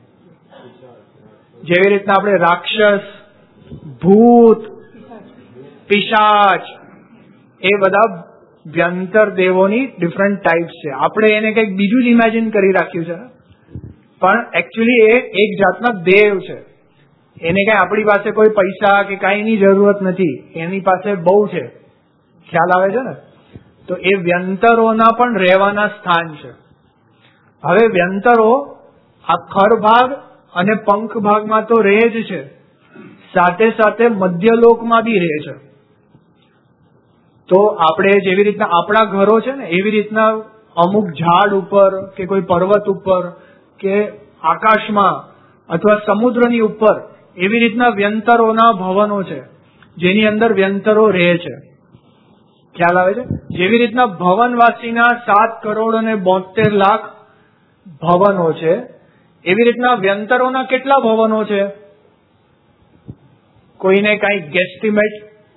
જેવી રીતના આપણે રાક્ષસ, ભૂત, પિશાચ, એ બધા વ્યંતર દેવોની ડિફરન્ટ ટાઈપ્સ છે. આપણે એને કંઈક બીજું જ ઇમેજિન કરી રાખ્યું છે, પણ એકચ્યુઅલી એ એક જાતના દેવ છે. એને કઈ આપણી પાસે કોઈ પૈસા કે કાંઈની જરૂરત નથી, એની પાસે બહુ છે. ખ્યાલ આવે છે ને? તો એ વ્યંતરોના પણ રહેવાના સ્થાન છે. હવે વ્યંતરો આ ખર ભાગ અને પંખ ભાગમાં તો રહે જ છે, સાથે સાથે મધ્યલોકમાં બી રહે છે. તો આપણે જેવી રીતના આપણા ઘરો છે ને, એવી રીતના અમુક ઝાડ ઉપર કે કોઈ પર્વત ઉપર કે આકાશમાં અથવા સમુદ્રની ઉપર એવી રીતના વ્યંતરોના ભવનો છે, જેની અંદર વ્યંતરો રહે છે. ખ્યાલ આવે છે? જેવી રીતના ભવનવાસીના 7,72,00,000 ભવનો છે, એવી રીતના વ્યંતરોના કેટલા ભવનો છે? કોઈને કઈ ગેસ્ટિમેટ?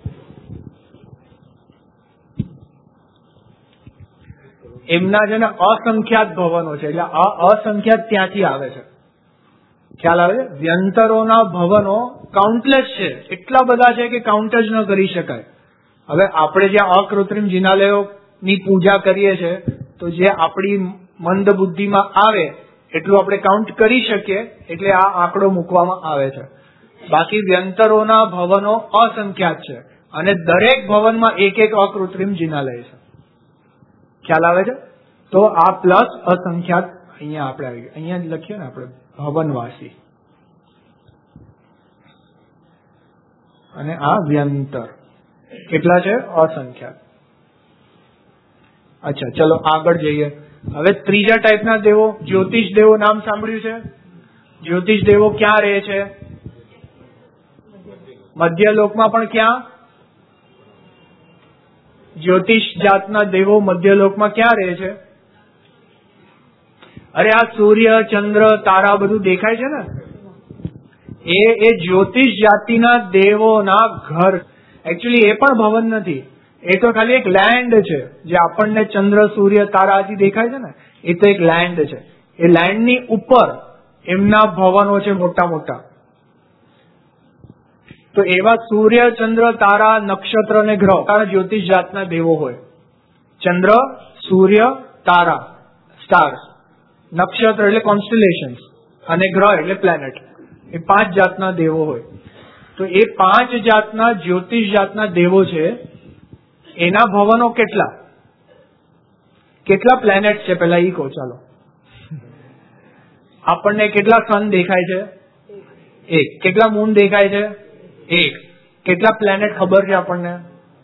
એમના છે ને અસંખ્યાત ભવનો છે, એટલે અસંખ્યાત ત્યાંથી આવે છે. ખ્યાલ આવે છે? વ્યંતરોના ભવનો કાઉન્ટલેસ છે, એટલા બધા છે કે કાઉન્ટ જ ન કરી શકાય. હવે આપણે જ્યાં અકૃત્રિમ જિનાલયોની પૂજા કરીએ છીએ, તો જે આપણી મંદ બુદ્ધિમાં આવે એટલું આપણે કાઉન્ટ કરી શકીએ, એટલે આ આંકડો મૂકવામાં આવે છે. બાકી વ્યંતરોના ભવનો અસંખ્યાત છે, અને દરેક ભવનમાં એક એક અકૃત્રિમ જિનાલય છે. ખ્યાલ આવે છે? તો આ પ્લસ અસંખ્યાત અહીંયા આપણે આવી ગયા. અહીંયા લખીએ ને આપણે ભવનવાસી, અને આ વ્યંતર કેટલા છે? અસંખ્યાત. અચ્છા, ચલો આગળ જઈએ. હવે ત્રીજા ટાઈપના દેવો, જ્યોતિષ દેવો નામ સાંભળ્યું છે? જ્યોતિષ દેવો ક્યાં રહે છે? મધ્યલોકમાં. પણ ક્યાં? જ્યોતિષ જાતના દેવો મધ્યલોકમાં ક્યાં રહે છે? અરે આ સૂર્ય, ચંદ્ર, તારા બધું દેખાય છે ને, એ જ્યોતિષ જાતિના દેવોના ઘર. એકચ્યુઅલી એ પણ ભવન નથી, એ તો ખાલી એક લેન્ડ છે. જે આપણને ચંદ્ર, સૂર્ય, તારા આદિ દેખાય છે ને, એ તો એક લેન્ડ છે. એ લેન્ડની ઉપર એમના ભવનો છે મોટા મોટા. તો એવા સૂર્ય, ચંદ્ર, તારા, નક્ષત્ર અને ગ્રહ જ્યોતિષ જાતના દેવો હોય. ચંદ્ર, સૂર્ય, તારા સ્ટાર્સ, નક્ષત્ર એટલે કોન્સ્ટેલેશન્સ, અને ગ્રહ એટલે પ્લેનેટ. એ 5 જાતના દેવો હોય. તો એ 5 જાતના જ્યોતિષ જાતના દેવો છે, એના ભવનો કેટલા? કેટલા પ્લેનેટ છે પેલા ઈ કહો. ચાલો, આપણને કેટલા સન દેખાય છે? 1. કેટલા મૂન દેખાય છે? 1. કેટલા પ્લેનેટ ખબર છે આપણને?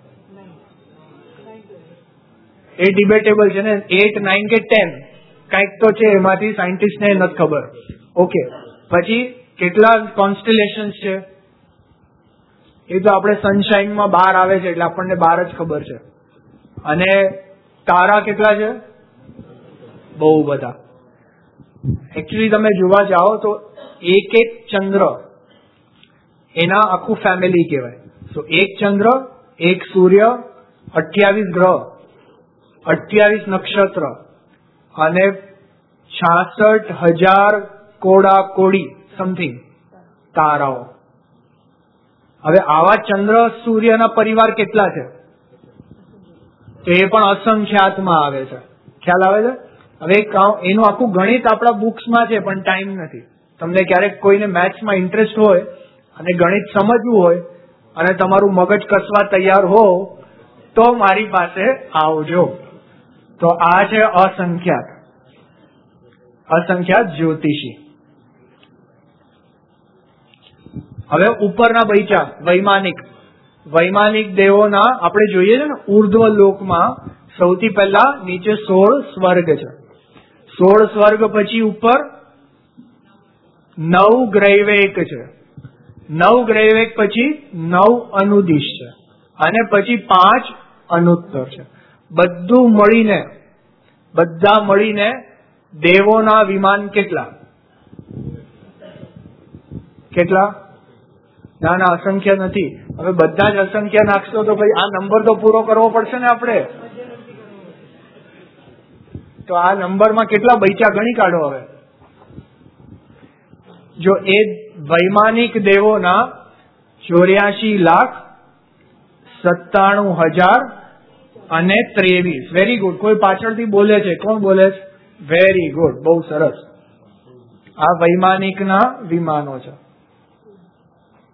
એ ડિબેટેબલ છે ને, 8, 9 કે 10 કઈક તો છે, એમાંથી સાયન્ટિસ્ટને નથી ખબર. ઓકે, પછી કેટલા કોન્સ્ટેલેશન્સ છે? એ તો આપણે સનશાઇનમાં 12 આવે છે, એટલે આપણને 12 જ ખબર છે. અને તારા કેટલા છે? બહુ બધા. એકચ્યુઅલી તમે જોવા જાઓ તો એક ચંદ્ર એના આખું ફેમિલી કહેવાય. તો એક ચંદ્ર, એક સૂર્ય, 28 ગ્રહ, 28 નક્ષત્ર અને 66,000 કોડા કોડી સમથિંગ તારાઓ. હવે આવા ચંદ્ર, સૂર્યના પરિવાર કેટલા છે? તો એ પણ અસંખ્યાતમાં આવે છે. ખ્યાલ આવે છે? હવે એનું આખું ગણિત આપણા બુક્સમાં છે, પણ ટાઈમ નથી. તમને ક્યારેક કોઈને મેથ્સમાં ઇન્ટરેસ્ટ હોય અને ગણિત સમજવું હોય અને તમારું મગજ કસવા તૈયાર હો, તો મારી પાસે આવજો. તો આ છે અસંખ્યાત, અસંખ્યાત જ્યોતિષી. હવે ઉપરના બૈચા વૈમાનિક. વૈમાનિક દેવોના આપણે જોઈએ છે ને, ઉર્ધ્વ લોકમાં સૌથી પહેલા નીચે 16 સ્વર્ગ છે. 16 સ્વર્ગ પછી ઉપર 9 ગ્રૈવેક છે. 9 ગ્રૈવેક પછી 9 અનુદિશ છે, અને પછી 5 અનુત્તર છે. બધા મળીને દેવોના વિમાન કેટલા? કેટલા? ના, અસંખ્ય નથી. હવે બધા જ અસંખ્ય નાખશો તો ભાઈ આ નંબર તો પૂરો કરવો પડશે ને આપણે. તો આ નંબરમાં કેટલા બૈચા ગણી કાઢો. હવે જો એ વૈમાનિક દેવોના 84,97,000 અને 23. Very good. કોઈ પાછળથી બોલે છે? કોણ બોલે છે? વેરી ગુડ, બહુ સરસ. આ વૈમાનિકના વિમાનો છે.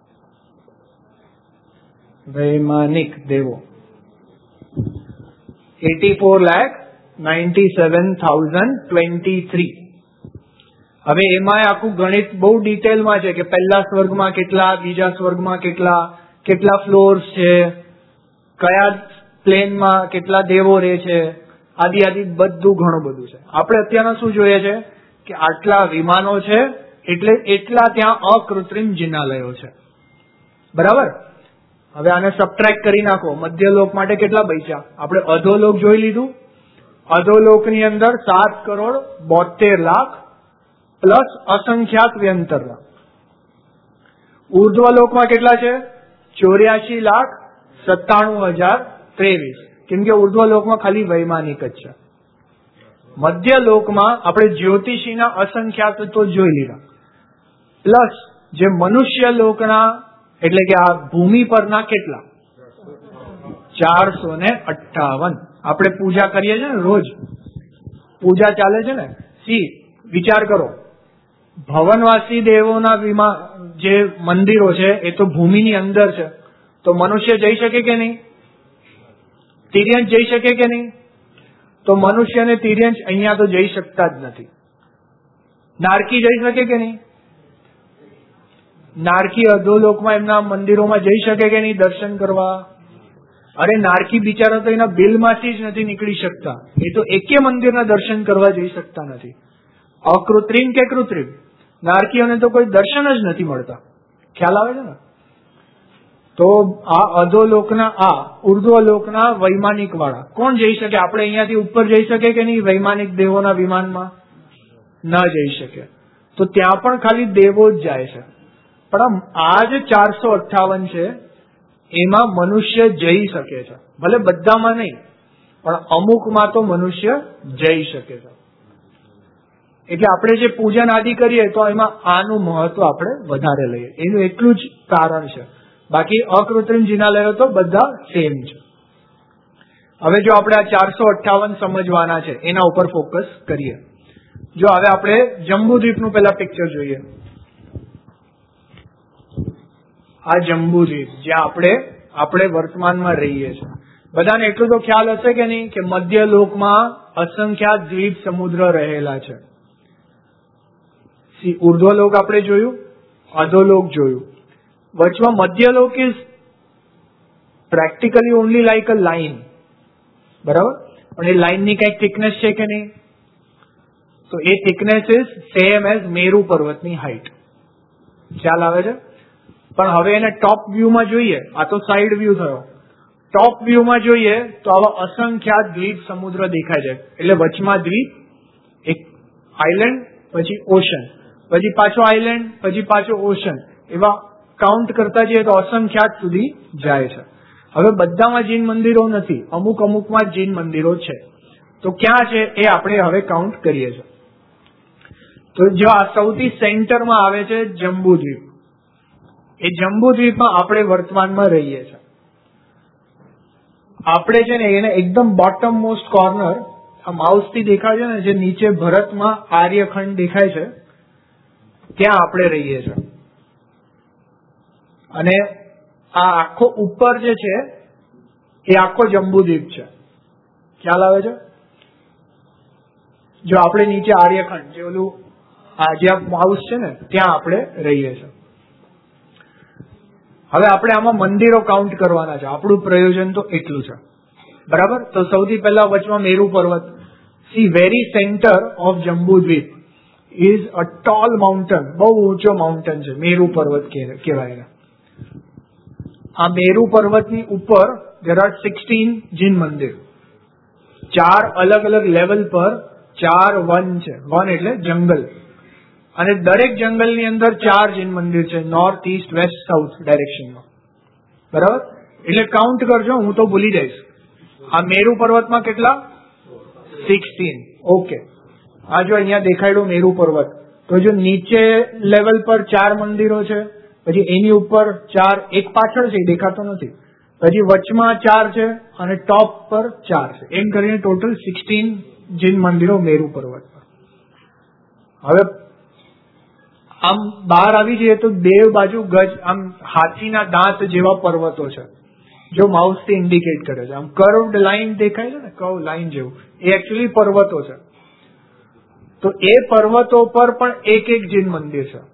વૈમાનિક દેવો. 84,97,023. હવે એમાં આખું ગણિત બહુ ડિટેલમાં છે કે પહેલા સ્વર્ગમાં કેટલા, બીજા સ્વર્ગમાં કેટલા, કેટલા ફ્લોર્સ છે, કયા પ્લેનમાં કેટલા દેવો રહે છે, આદિ આદિ બધું ઘણું બધું છે. આપણે અત્યારના શું જોઈએ છે કે આટલા વિમાનો છે એટલે એટલા ત્યાં અકૃત્રિમ જિનાલયો છે. બરાબર. હવે આને સબટ્રેક્ટ કરી નાખો. મધ્યલોક માટે કેટલા બચ્યા? આપણે અધોલોક જોઈ લીધું. અધોલોકની અંદર 7,72,00,000 પ્લસ અસંખ્યાત વ્યંતરના. ઉર્ધ્વલોકમાં કેટલા છે? 84,97,023. કેમ કે ઉર્ધ્વલોકમાં ખાલી વૈમાનિક જ છે. મધ્યલોકમાં આપણે જ્યોતિષીના અસંખ્યાત તો જોઈ લીધા, પ્લસ જે મનુષ્ય લોકના એટલે કે આ ભૂમિ પરના કેટલા? 458. આપણે પૂજા કરીએ છીએ ને, રોજ પૂજા ચાલે છે ને. વિચાર કરો, ભવનવાસી દેવોના જે મંદિરો છે એ તો ભૂમિની અંદર છે, તો મનુષ્ય જઈ શકે કે નહીં? તિર્યંશ જઈ શકે કે નહીં? તો મનુષ્ય ને તિર્યંશ અહીંયા તો જઈ શકતા જ નથી. નારકી જઈ શકે કે નહીં? નારકી અધોલોકમાં એમના મંદિરોમાં જઈ શકે કે નહીં દર્શન કરવા? અરે નારકી બિચારા તો એના બિલમાંથી જ નથી નીકળી શકતા. એ તો એકે મંદિરના દર્શન કરવા જઈ શકતા નથી. અકૃત્રિમ કે કૃત્રિમ, નારકીઓને તો કોઈ દર્શન જ નથી મળતા. ખ્યાલ આવે છે ને? તો આ અધોલોકના, આ ઉર્ધ્વલોકના વૈમાનિક વાળા કોણ જઈ શકે? આપણે અહીંયાથી ઉપર જઈ શકે કે નહીં? વૈમાનિક દેવોના વિમાનમાં ન જઈ શકે. તો ત્યાં પણ ખાલી દેવો જ જાય છે. પણ આ જે 458 છે એમાં મનુષ્ય જઈ શકે છે. ભલે બધામાં નહીં, પણ અમુકમાં તો મનુષ્ય જઈ શકે છે. એટલે આપણે જે પૂજન આદિ કરીએ તો એમાં આનું મહત્વ આપણે વધારે લઈએ. એનું એટલું જ કારણ છે. બાકી અકૃત્રિમ જિનાલયો તો બધા સેમ છે. હવે જો આપણે આ 458 સમજવાના છે એના ઉપર ફોકસ કરીએ. જો હવે આપણે જંબુદ્વીપનું પેલા પિક્ચર જોઈએ. આ જંબુદ્વીપ જ્યાં આપણે વર્તમાનમાં રહીએ છીએ. બધાને એટલું તો ખ્યાલ હશે કે નહીં કે મધ્યલોકમાં અસંખ્યાત દ્વીપ સમુદ્ર રહેલા છે. ઉર્ધ્વલોક આપણે જોયું, અધોલોક જોયું. વચમાં મધ્યલોક is practically only like a line. બરાબર. પણ એ લાઈનની કઈક થિકનેસ છે કે નહીં? તો એ થિકનેસ ઇઝ સેમ એઝ મેરુ પર્વતની હાઈટ. ખ્યાલ આવે છે? પણ હવે એને ટોપ વ્યૂમાં જોઈએ. આ તો સાઈડ વ્યૂ થયો. ટોપ વ્યૂમાં જોઈએ તો આવા અસંખ્યાત દ્વીપ સમુદ્ર દેખાય છે. એટલે વચમાં દ્વીપ, એક આઇલેન્ડ, પછી ઓશન, પછી પાછો આઇલેન્ડ, પછી પાછો ઓશન. એવા કાઉન્ટ કરતા જઈએ તો અસંખ્યાત સુધી જાય છે. હવે બધામાં જૈન મંદિરો નથી, અમુક અમુકમાં જૈન મંદિરો છે. તો ક્યાં છે એ આપણે હવે કાઉન્ટ કરીએ છીએ. તો જો આ સૌથી સેન્ટરમાં આવે છે જંબુદ્વીપ. એ જંબુદ્વીપમાં આપણે વર્તમાનમાં રહીએ છીએ. આપણે છે ને એને એકદમ બોટમ મોસ્ટ કોર્નર, આ માઉસ થી દેખાય છે ને, જે નીચે ભરતમાં આર્યખંડ દેખાય છે, ત્યાં આપણે રહીએ છીએ. અને આ આખો ઉપર જે છે એ આખો જંબુદ્વીપ છે. ખ્યાલ આવે છે? જો આપણે નીચે આર્યખંડ, જે ઓલું આ જ્યાં માઉસ છે ને ત્યાં આપણે રહીએ છીએ. હવે આપણે આમાં મંદિરો કાઉન્ટ કરવાના છે. આપણું પ્રયોજન તો એટલું છે. બરાબર. તો સૌથી પહેલા વચમાં મેરુ પર્વત. See very centre of Jambudvipa is a tall mountain. બહુ ઊંચો માઉન્ટન છે, મેરુ પર્વત કહેવાય. આ મેરુ પર્વતની ઉપર there are 16 જૈન મંદિર. 4 અલગ અલગ લેવલ પર 4 વન છે. વન એટલે જંગલ. અને દરેક જંગલની અંદર 4 જૈન મંદિર છે, નોર્થ, ઈસ્ટ, વેસ્ટ, સાઉથ ડાયરેક્શનમાં. બરાબર. એટલે કાઉન્ટ કરજો, હું તો ભૂલી જઈશ. આ મેરુ પર્વતમાં કેટલા? 16. ઓકે. આ જો અહીંયા દેખાડ્યું મેરુ પર્વત, તો જો નીચે લેવલ પર 4 મંદિરો છે, પછી એની ઉપર 4, એક પાછળ છે દેખાતો નથી, પછી વચમાં 4 છે અને ટોપ પર 4 છે. એમ કરીને ટોટલ 16 જૈન મંદિરો મેરુ પર્વત પર. હવે આમ બહાર આવી જઈએ તો બે બાજુ ગજ આમ હાથીના દાંત જેવા પર્વતો છે. જો માઉસ થી ઇન્ડિકેટ કરે છે, આમ કર્વડ લાઈન દેખાય છે ને, કર્વ લાઈન જેવું, એ એકચ્યુઅલી પર્વતો છે. તો એ પર્વતો પર પણ એક એક જૈન મંદિર છે.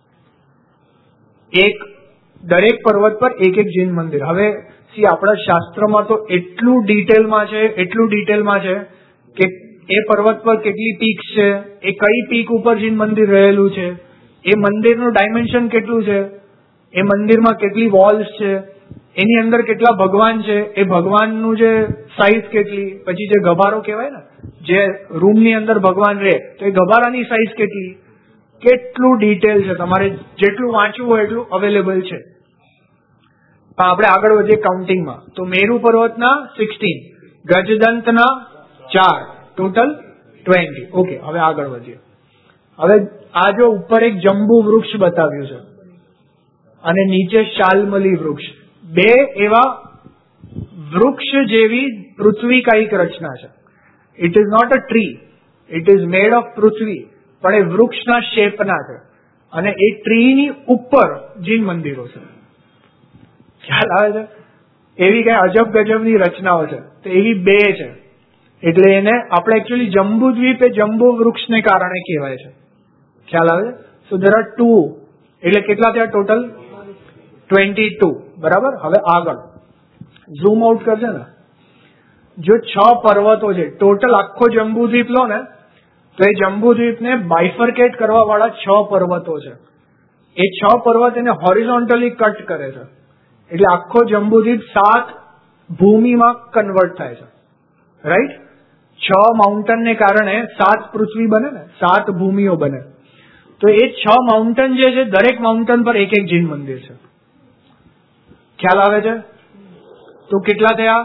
દરેક પર્વત પર એક એક જૈન મંદિર. હવે આપણા શાસ્ત્રમાં તો એટલું ડિટેલમાં છે કે એ પર્વત પર કેટલી પીક્સ છે, એ કઈ પીક ઉપર જૈન મંદિર રહેલું છે, એ મંદિરનું ડાયમેન્શન કેટલું છે, એ મંદિરમાં કેટલી વોલ્સ છે, એની અંદર કેટલા ભગવાન છે, એ ભગવાનનું જે સાઈઝ કેટલી, પછી જે ગભારો કહેવાય ને, જે રૂમની અંદર ભગવાન રહે, તો એ ગભારાની સાઈઝ કેટલું ડિટેલ છે. તમારે જેટલું વાંચવું હોય એટલું અવેલેબલ છે. પણ આપણે આગળ વધીએ કાઉન્ટિંગમાં. તો મેરુ પર્વતના 16, ગજદંતના 4, ટોટલ 20. ઓકે, હવે આગળ વધીએ. હવે આ જો ઉપર એક જંબુ વૃક્ષ બતાવ્યું છે અને નીચે શાલમલી વૃક્ષ, બે એવા વૃક્ષ જેવી પૃથ્વી કાંઈક રચના છે. It is not a tree, it is made of prithvi, પણ એ વૃક્ષના શેપના છે અને એ ટ્રીની ઉપર જૈન મંદિરો છે. ખ્યાલ આવે છે? એવી કઈ અજબ ગજબની રચનાઓ છે. તો એવી બે છે, એટલે એને આપણે એકચ્યુઅલી જંબુ દ્વીપ એ જંબુ વૃક્ષને કારણે કહેવાય છે. ખ્યાલ આવે છે? સો ધેર આર 2, એટલે કેટલા થયા ટોટલ? 22. બરાબર. હવે આગળ ઝૂમ આઉટ કરશે ને, જો 6 પર્વતો છે ટોટલ, આખો જંબુદ્વીપ લો ને, તો એ જંબુદ્વીપને બાયફર્કેટ કરવા વાળા 6 પર્વતો છે. એ 6 પર્વત એને હોરિઝોન્ટલી કટ કરે છે, એટલે આખો જંબુદ્વીપ 7 ભૂમિમાં કન્વર્ટ થાય છે. રાઈટ? 6 માઉન્ટનને કારણે 7 પૃથ્વી બને ને, 7 ભૂમિઓ બને. તો એ 6 માઉન્ટન જે છે, દરેક માઉન્ટન પર એક એક જૈન મંદિર છે. ખ્યાલ આવે છે? તો કેટલા થયા?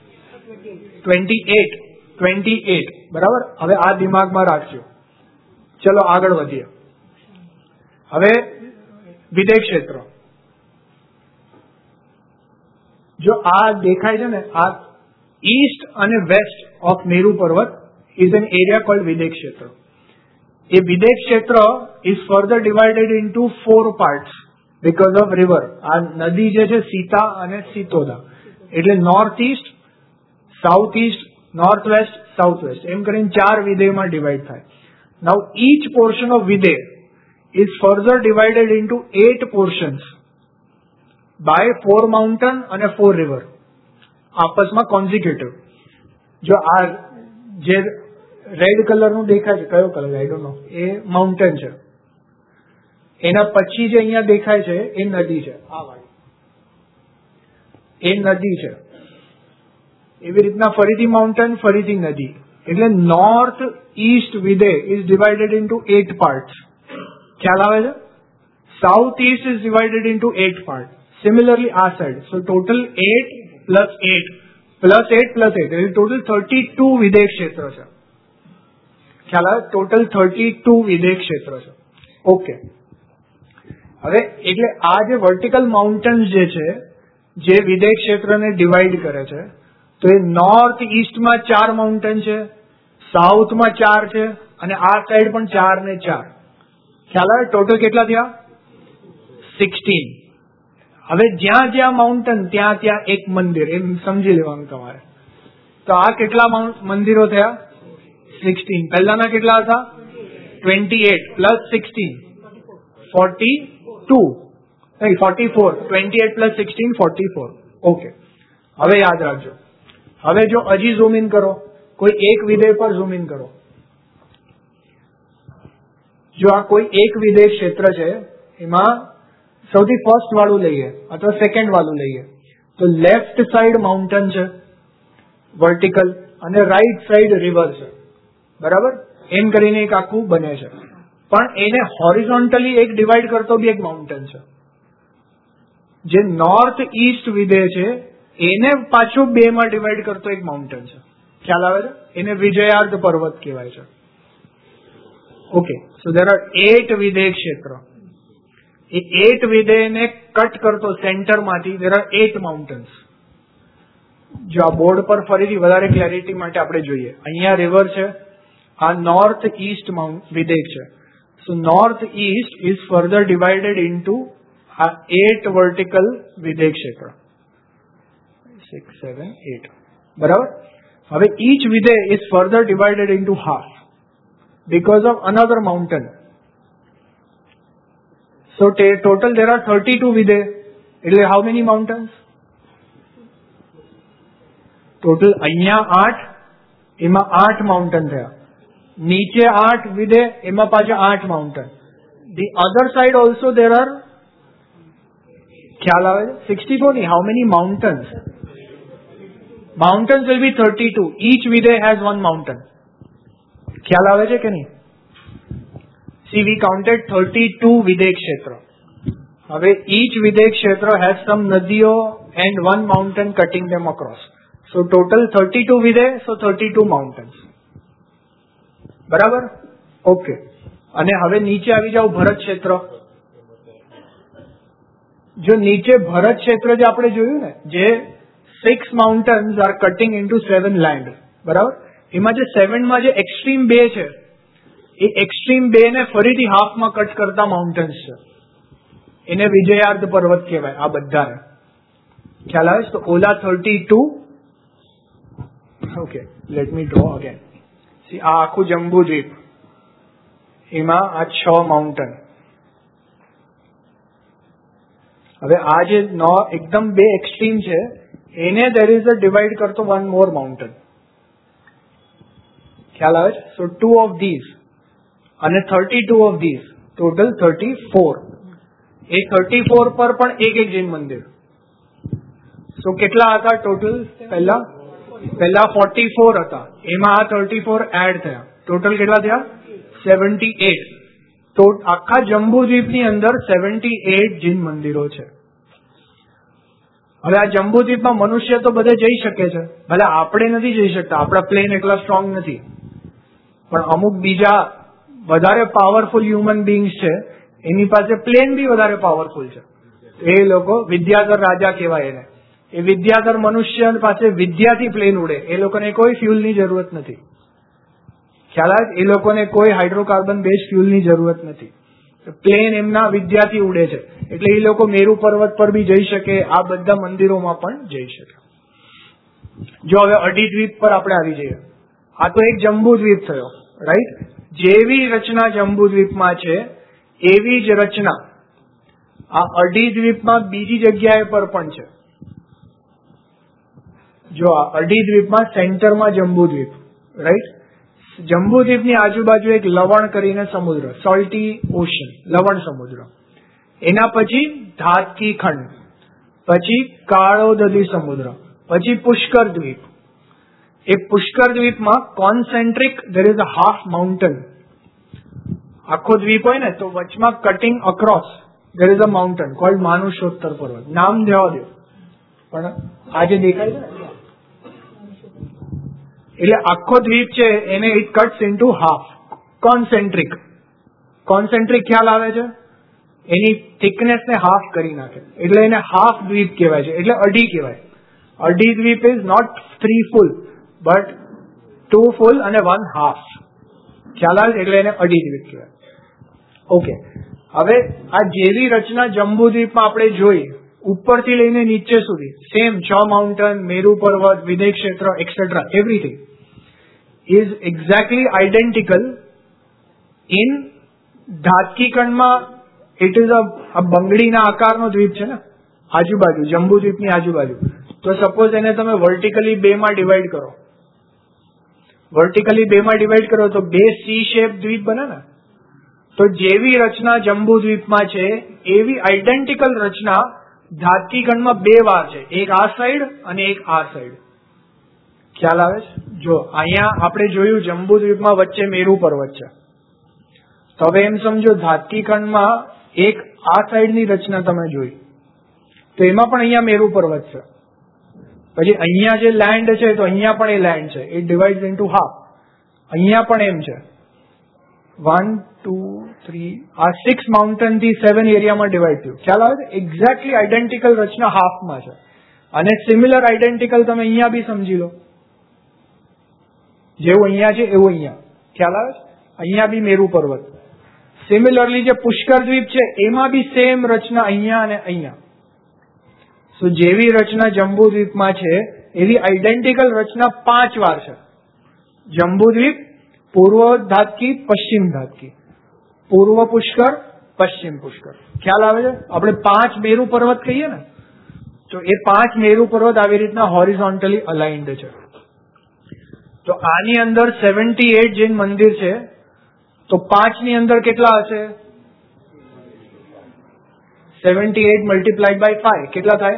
28. બરાબર. હવે આ દિમાગમાં રાખજો. ચલો આગળ વધીએ. હવે વિદેશ ક્ષેત્ર. જો આ દેખાય છે ને, આ ઈસ્ટ અને વેસ્ટ ઓફ મેરુ પર્વત ઇઝ એન એરિયા કોલ્ડ વિદેશ ક્ષેત્ર. એ વિદેશ ક્ષેત્ર is further divided into 4 parts because of river. આ નદી જે છે સીતા અને સીતોદા, એટલે north east, south east, north west, south west, એમ કરીને 4 વિદેયમાં ડિવાઈડ થાય. Now each portion of Videh is further divided into 8 portions by 4 mountain અને 4 રિવર, આપસમાં કોન્ઝિક્યુટિવ. જો આ જે રેડ કલરનું દેખાય છે, કયો કલર આઈ ડોન્ટ નો, એ માઉન્ટેન છે. એના પછી જે અહીંયા દેખાય છે એ નદી છે, આ વાળી એ નદી છે. એવી રીતના ફરીથી માઉન્ટેન, ફરીથી નદી, એટલે north east Videh is divided into 8 parts. ખ્યાલ આવે છે? South east is divided into 8 part. Similarly આ side. So total 8 plus 8 plus 8 plus 8, એટલે ટોટલ 32 વિદેય ક્ષેત્ર છે. ખ્યાલ આવે? ટોટલ 32 વિદેય ક્ષેત્ર છે. ઓકે. હવે એટલે આ જે વર્ટિકલ માઉન્ટેન્સ જે છે, જે વિદેય ક્ષેત્રને ડિવાઈડ કરે છે, તો એ નોર્થ ઈસ્ટમાં 4 માઉન્ટેન છે, સાઉથમાં 4 છે, અને આ સાઈડ પણ 4 ને 4. ખ્યાલ આવે? ટોટલ કેટલા થયા? 16. હવે જ્યાં જ્યાં માઉન્ટેન ત્યાં ત્યાં એક મંદિર, એમ સમજી લેવાનું તમારે. તો આ કેટલા મંદિરો થયા? 16. પહેલાના કેટલા હતા? 28 પ્લસ 16 42, નહીં 44. 28 પ્લસ 16 44. ઓકે. હવે યાદ રાખજો. હવે જો હજી ઝૂમ ઇન કરો, કોઈ એક વિદેય પર ઝૂમ ઇન કરો. જો આ કોઈ એક વિદેય ક્ષેત્ર છે, એમાં સૌથી ફર્સ્ટ વાળું લઈએ અથવા સેકન્ડ વાળું લઈએ, તો લેફ્ટ સાઈડ માઉન્ટેન છે વર્ટિકલ, અને રાઈટ સાઈડ રિવર છે. બરાબર? એમ કરીને એક આખું બને છે. પણ એને હોરિઝોન્ટલી એક ડિવાઈડ કરતો બી એક માઉન્ટેન છે. જે નોર્થ ઈસ્ટ વિદેય છે એને પાછું 2 માં ડિવાઈડ કરતો એક માઉન્ટેન છે. ખ્યાલ આવે છે? એને વિજયાર્ધ પર્વત કહેવાય છે. Okay. So there are 8 Videh ક્ષેત્ર. એ 8 વિદેયને કટ કરતો સેન્ટરમાંથી ધેર આર 8 માઉન્ટેન્સ. જો આ બોર્ડ પર ફરીથી વધારે ક્લેરિટી માટે આપણે જોઈએ, અહીંયા રિવર છે, આ નોર્થ ઈસ્ટ વિદેય છે. So north east is further divided into આ 8 વર્ટિકલ વિદેય ક્ષેત્ર. 6, 7, 8. બરાબર. હવે each વિધેય is further divided into half because of another mountain. So total there are 32 વિધેય. એટલે how many mountains? ટોટલ અહીંયા 8, એમાં 8 માઉન્ટેન થયા. નીચે 8 વિધેય, એમાં પાછા 8 mountain. The other side also there are, ખ્યાલ આવે છે? 64 નહીં, how many mountains? Mountains will be 32. Each વિધેય has one mountain. ખ્યાલ આવે છે કે નહીં? See, we counted 32 વિધેય ક્ષેત્ર. હવે each વિધેય ક્ષેત્ર has some નદીઓ and one mountain cutting them across. So total 32 વિધેય, so 32 mountains. બરાબર? ઓકે. અને હવે નીચે આવી જાવ ભરત ક્ષેત્ર. જો નીચે ભરત ક્ષેત્ર જે આપણે જોયું ને, જે 6 mountains are cutting into 7 land. બરાબર? એમાં જે 7 માં જે એક્સ્ટ્રીમ 2 છે, એ એક્સ્ટ્રીમ 2 ને ફરીથી હાફમાં કટ કરતા માઉન્ટેન્સ છે. એને વિજયાર્ધ પર્વત કહેવાય આ બધાને. ખ્યાલ આવે? તો ઓલા 32. Okay, let me draw again. See, આ આખું જંબુદ્વીપ, એમાં આ 6 માઉન્ટેન. હવે આ જે એકદમ 2 એક્સ્ટ્રીમ છે, એને there is a ડિવાઈડ કરતો one more mountain. ખ્યાલ આવે છે? સો 2 of these અને 32 of these, ટોટલ 34. એ 34 પર પણ એક જૈન મંદિર. સો કેટલા હતા ટોટલ? પહેલા 44 હતા, એમાં આ 34 એડ થયા. ટોટલ કેટલા થયા? 78. તો આખા જંબુદ્વીપની અંદર 78 જૈન મંદિરો છે. હવે આ જંબુદ્વીપમાં મનુષ્ય તો બધે જઈ શકે છે, ભલે આપણે નથી જઈ શકતા, આપણા પ્લેન એટલા સ્ટ્રોંગ નથી, પણ અમુક બીજા વધારે પાવરફુલ હ્યુમન બીંગ્સ છે, એની પાસે પ્લેન બી વધારે પાવરફુલ છે. એ લોકો વિદ્યાધર રાજા કહેવાય એને. એ વિદ્યાધર મનુષ્ય પાસે વિદ્યાથી પ્લેન ઉડે. એ લોકોને કોઈ ફ્યુલની જરૂરત નથી. ખ્યાલ આવે? એ લોકોને કોઈ હાઇડ્રોકાર્બન બેઝ ફ્યુલની જરૂરત નથી. પ્લેન એમના વિદ્યાથી ઉડે છે. એટલે એ લોકો મેરુ પર્વત પર બી જઈ શકે, આ બધા મંદિરોમાં પણ જઈ શકે. જો હવે અઢીદ્વીપ પર આપણે આવી જઈએ. આ તો એક જંબુદ્વીપ થયો, રાઈટ? જેવી રચના જંબુદ્વીપમાં છે એવી જ રચના આ અઢીદ્વીપમાં બીજી જગ્યાએ પર પણ છે. જો આ અઢીદ્વીપમાં સેન્ટરમાં જંબુદ્વીપ, રાઈટ? જંબુદ્વીપની આજુબાજુ એક લવણ કરીને સમુદ્ર, સોલ્ટી ઓશન, લવણ સમુદ્ર. એના પછી ધાતકી ખંડ, પછી કાળોદધી સમુદ્ર, પછી પુષ્કર દ્વીપ. એ પુષ્કર દ્વીપમાં concentric there is a half mountain. આખો દ્વીપ હોય ને, તો વચમાં cutting across there is a mountain called Manushottar Parvat. નામ જવા દો, પણ આ જે દેખાય છે ને, એટલે આખો દ્વીપ છે એને it cuts into half. Concentric. Concentric ખ્યાલ આવે છે? એની થિકનેસ ને હાફ કરી નાખે, એટલે એને હાફ દ્વીપ કહેવાય છે. એટલે અઢી કહેવાય. Adhai Dweep is not 3 full but 2 full અને 1 હાફ. ખ્યાલ આવે? એટલે એને અઢી દ્વીપ કહેવાય. ઓકે. હવે આ જેવી રચના જંબુદ્વીપમાં આપણે જોઈ, ઉપરથી લઈને નીચે સુધી સેમ 6 માઉન્ટેન, મેરુ પર્વત, વિધેય ક્ષેત્ર etcetera, everything is exactly identical in Dhataki ખંડમાં. ઇટ ઇઝ અ બંગડીના આકારનો દ્વીપ છે ને આજુબાજુ, જંબુદ્વીપની આજુબાજુ. તો સપોઝ એને તમે વર્ટિકલી 2 માં ડિવાઈડ કરો, વર્ટિકલી 2 માં ડિવાઈડ કરો તો 2 સી શેપ દ્વીપ બને ને. તો જેવી રચના જંબુદ્વીપમાં છે એવી આઈડેન્ટિકલ રચના ધાતકી ખંડમાં 2 વાર છે, એક આ સાઈડ અને એક આ સાઈડ. ખ્યાલ આવે છે? જો અહીંયા આપણે જોયું જંબુદ્વીપમાં વચ્ચે મેરુ પર્વત છે, તો હવે એમ સમજો ધાતકી ખંડમાં એક આ સાઈડની રચના તમે જોઈ, તો એમાં પણ અહીંયા મેરુ પર્વત છે. પછી અહીંયા જે લેન્ડ છે, તો અહીંયા પણ એ લેન્ડ છે. It divides into half. અહીંયા પણ એમ છે. 1, 2, 3 આ 6 માઉન્ટેન થી 7 એરિયામાં ડિવાઈડ થયું. ખ્યાલ આવે છે? એક્ઝેક્ટલી આઈડેન્ટિકલ રચના હાફમાં છે. અને સિમિલર આઈડેન્ટિકલ તમે અહીંયા બી સમજી લો, જેવું અહીંયા છે એવું અહીંયા. ખ્યાલ આવે છે? અહીંયા બી મેરુ પર્વત. સિમિલરલી જે પુષ્કર દ્વીપ છે એમાં બી સેમ રચના અહીંયા અને અહીંયા. સો જેવી રચના જંબુદ્વીપમાં છે એવી આઈડેન્ટિકલ રચના 5 વાર છે. જંબુદ્વીપ, પૂર્વ ધાતકી, પશ્ચિમ ધાતકી, પૂર્વ પુષ્કર, પશ્ચિમ પુષ્કર. ખ્યાલ આવે છે? આપણે 5 મેરુ પર્વત કહીએ ને, તો એ 5 મેરુ પર્વત આવી રીતના હોરિઝોન્ટલી અલાઇન્ડ છે. તો આની અંદર 78 જૈન મંદિર છે, તો 5 ની અંદર કેટલા હશે? 78 મલ્ટીપ્લાઇડ બાય 5 કેટલા થાય?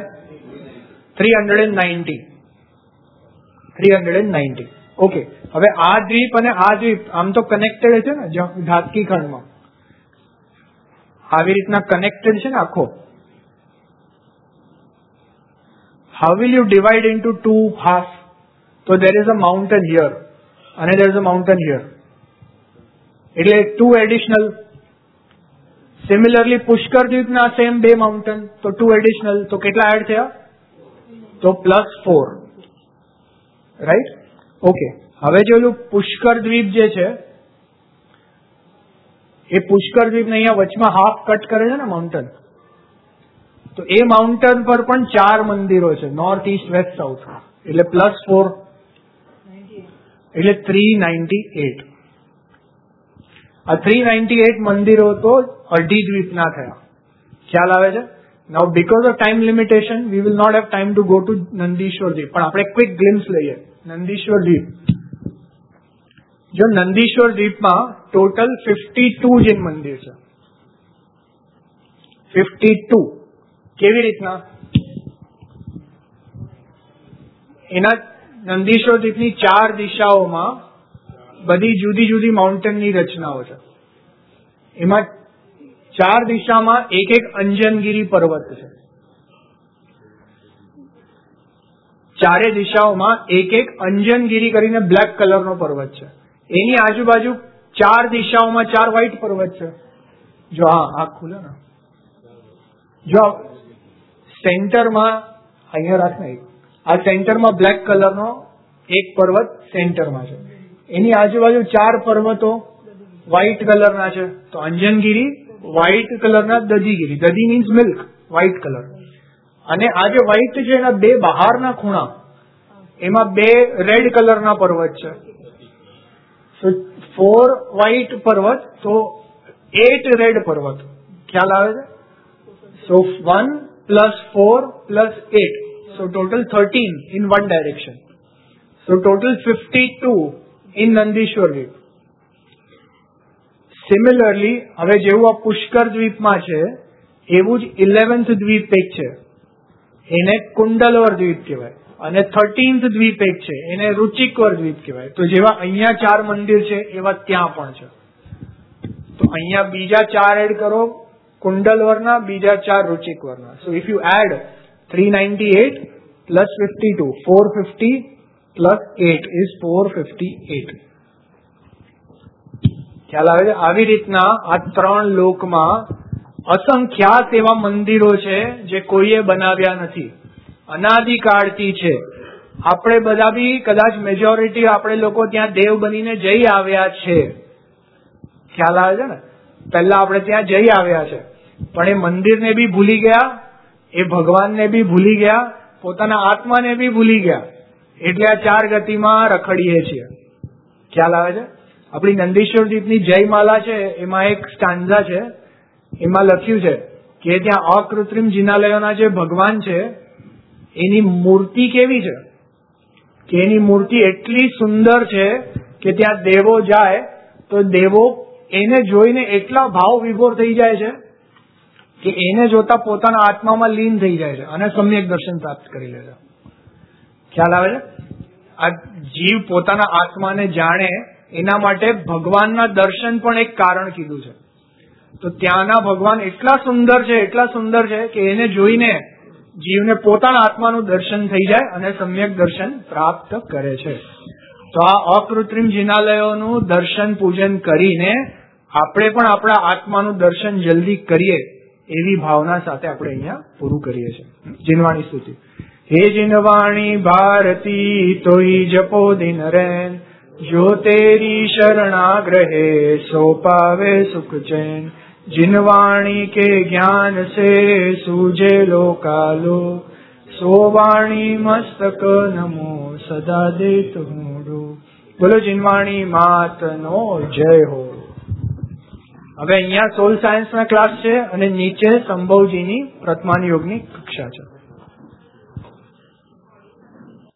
390. 390. ઓકે, હવે આ દ્વીપ અને આ દ્વીપ આમ તો કનેક્ટેડ છે ને ધાતકી ખંડમાં, આવી રીતના કનેક્ટેડ છે ને આખો. How will you divide into 2 half? તો there is a mountain here અને there is a mountain here, એટલે 2 એડિશનલ. સિમિલરલી પુષ્કર દ્વીપના સેમ 2 માઉન્ટેન, તો 2 એડિશનલ, તો કેટલા એડ થયા? તો +4, રાઈટ? ઓકે, હવે જો પુષ્કર દ્વીપ જે છે એ પુષ્કર દ્વીપ ને અહીંયા વચમાં હાફ કટ કરે છે ને માઉન્ટેન, તો એ માઉન્ટેન પર પણ 4 મંદિરો છે, નોર્થ, ઈસ્ટ, વેસ્ટ, સાઉથ, એટલે +4 એટલે 398. આ 398 મંદિરો તો અઢી દ્વીપના થયા. ખ્યાલ આવે છે? Now because of time limitation we will not have time to go to Nandishwar Dweep, પણ આપણે ક્વિક ગ્લિમ્સ લઈએ. નંદીશ્વર દ્વીપ, જો નંદીશ્વર દ્વીપમાં ટોટલ 52 જૈન મંદિર છે. 52. કેવી રીતના? એના નંદીશ્વર દ્વીપની 4 દિશાઓમાં બધી જુદી જુદી માઉન્ટેનની રચનાઓ છે. એમાં 4 દિશામાં એક અંજનગીરી પર્વત છે. 4 દિશાઓમાં એક અંજનગીરી કરીને બ્લેક કલરનો પર્વત છે. એની આજુબાજુ 4 દિશાઓમાં 4 વ્હાઈટ પર્વત છે. જો આ ખુલે ને, જો સેન્ટરમાં અહીંયા રાખને, આ સેન્ટરમાં બ્લેક કલરનો એક પર્વત સેન્ટરમાં છે, એની આજુબાજુ 4 પર્વતો વ્હાઈટ કલરના છે. તો અંજનગીરી, વ્હાઈટ કલરના Dadhigiri, dadhi means milk, white colour. અને આ જે વ્હાઈટ છે એના 2 બહારના ખૂણા, એમાં 2 રેડ કલરના પર્વત છે. સો 4 વ્હાઈટ પર્વત, તો 8 રેડ પર્વત. ખ્યાલ આવે છે? સો 1 + 4 + 8, so total 13 in one direction. So total 52 in Nandishwar Dweep. Similarly, હવે જેવું આ પુષ્કર દ્વીપમાં છે એવું જ 11th દ્વીપ એક છે, એને કુંડલવર દ્વીપ કહેવાય, અને 13th દ્વીપ એક છે, એને રુચિકવર દ્વીપ કહેવાય. તો જેવા અહીંયા 4 મંદિર છે એવા ત્યાં પણ છે. તો અહીંયા બીજા 4 એડ કરો કુંડલવરના, બીજા 4 રુચિકવરના. So if you add 398 + 52, 450 + 8 is 458. ખ્યાલ આવે છે? આવી રીતના આ 3 લોકમાં અસંખ્યાત એવા મંદિરો છે જે કોઈએ બનાવ્યા નથી, અનાદિકાળથી છે. આપણે બધા બી કદાચ મેજોરિટી આપણે લોકો ત્યાં દેવ બનીને જઈ આવ્યા છે. ખ્યાલ આવે છે ને? પહેલા આપણે ત્યાં જઈ આવ્યા છે, પણ એ મંદિરને બી ભૂલી ગયા, એ ભગવાનને બી ભૂલી ગયા, પોતાના આત્માને બી ભૂલી ગયા, એટલે આ 4 ગતિમાં રખડીએ છીએ. ખ્યાલ આવે છે? આપણી નંદીશ્વર દ્વીપની જયમાલા છે, એમાં એક સ્ટાન્ઝા છે, એમાં લખ્યું છે કે ત્યાં અકૃત્રિમ જિનાલયોના જે ભગવાન છે એની મૂર્તિ કેવી છે, કે એની મૂર્તિ એટલી સુંદર છે કે ત્યાં દેવો જાય તો દેવો એને જોઈને એટલા ભાવ વિભોર થઈ જાય છે કે એને જોતા પોતાના આત્મામાં લીન થઈ જાય છે અને સમ્યક દર્શન પ્રાપ્ત કરી લે છે. ખ્યાલ આવે છે? આ જીવ પોતાના આત્માને જાણે એના માટે ભગવાનના દર્શન પણ એક કારણ કીધું છે. તો ત્યાંના ભગવાન એટલા સુંદર છે, એટલા સુંદર છે કે એને જોઈને જીવને પોતાના આત્માનું દર્શન થઈ જાય અને સમ્યક દર્શન પ્રાપ્ત કરે છે. તો આ અકૃત્રિમ જિનાલયોનું દર્શન પૂજન કરીને આપણે પણ આપણા આત્માનું દર્શન જલ્દી કરીએ એવી ભાવના સાથે આપણે અહીંયા પૂરું કરીએ છીએ. જીનવાણી સ્તુતિ. હે જીનવાણી ભારતી તોઈ જપો દિન રેન, જો તેરી શરણાગ્રહે સો પાવે સુખ ચैन. जिनवाणी के ज्ञान से सूझे लोकालो, સોવાણી મસ્તક નમો સદા દેત હું. બોલો જીનવાણી માતનો જય હો. હવે અહીંયા સોલ સાયન્સ ના ક્લાસ છે અને નીચે સંભવજીની પ્રતમાન યોગની કક્ષા છે.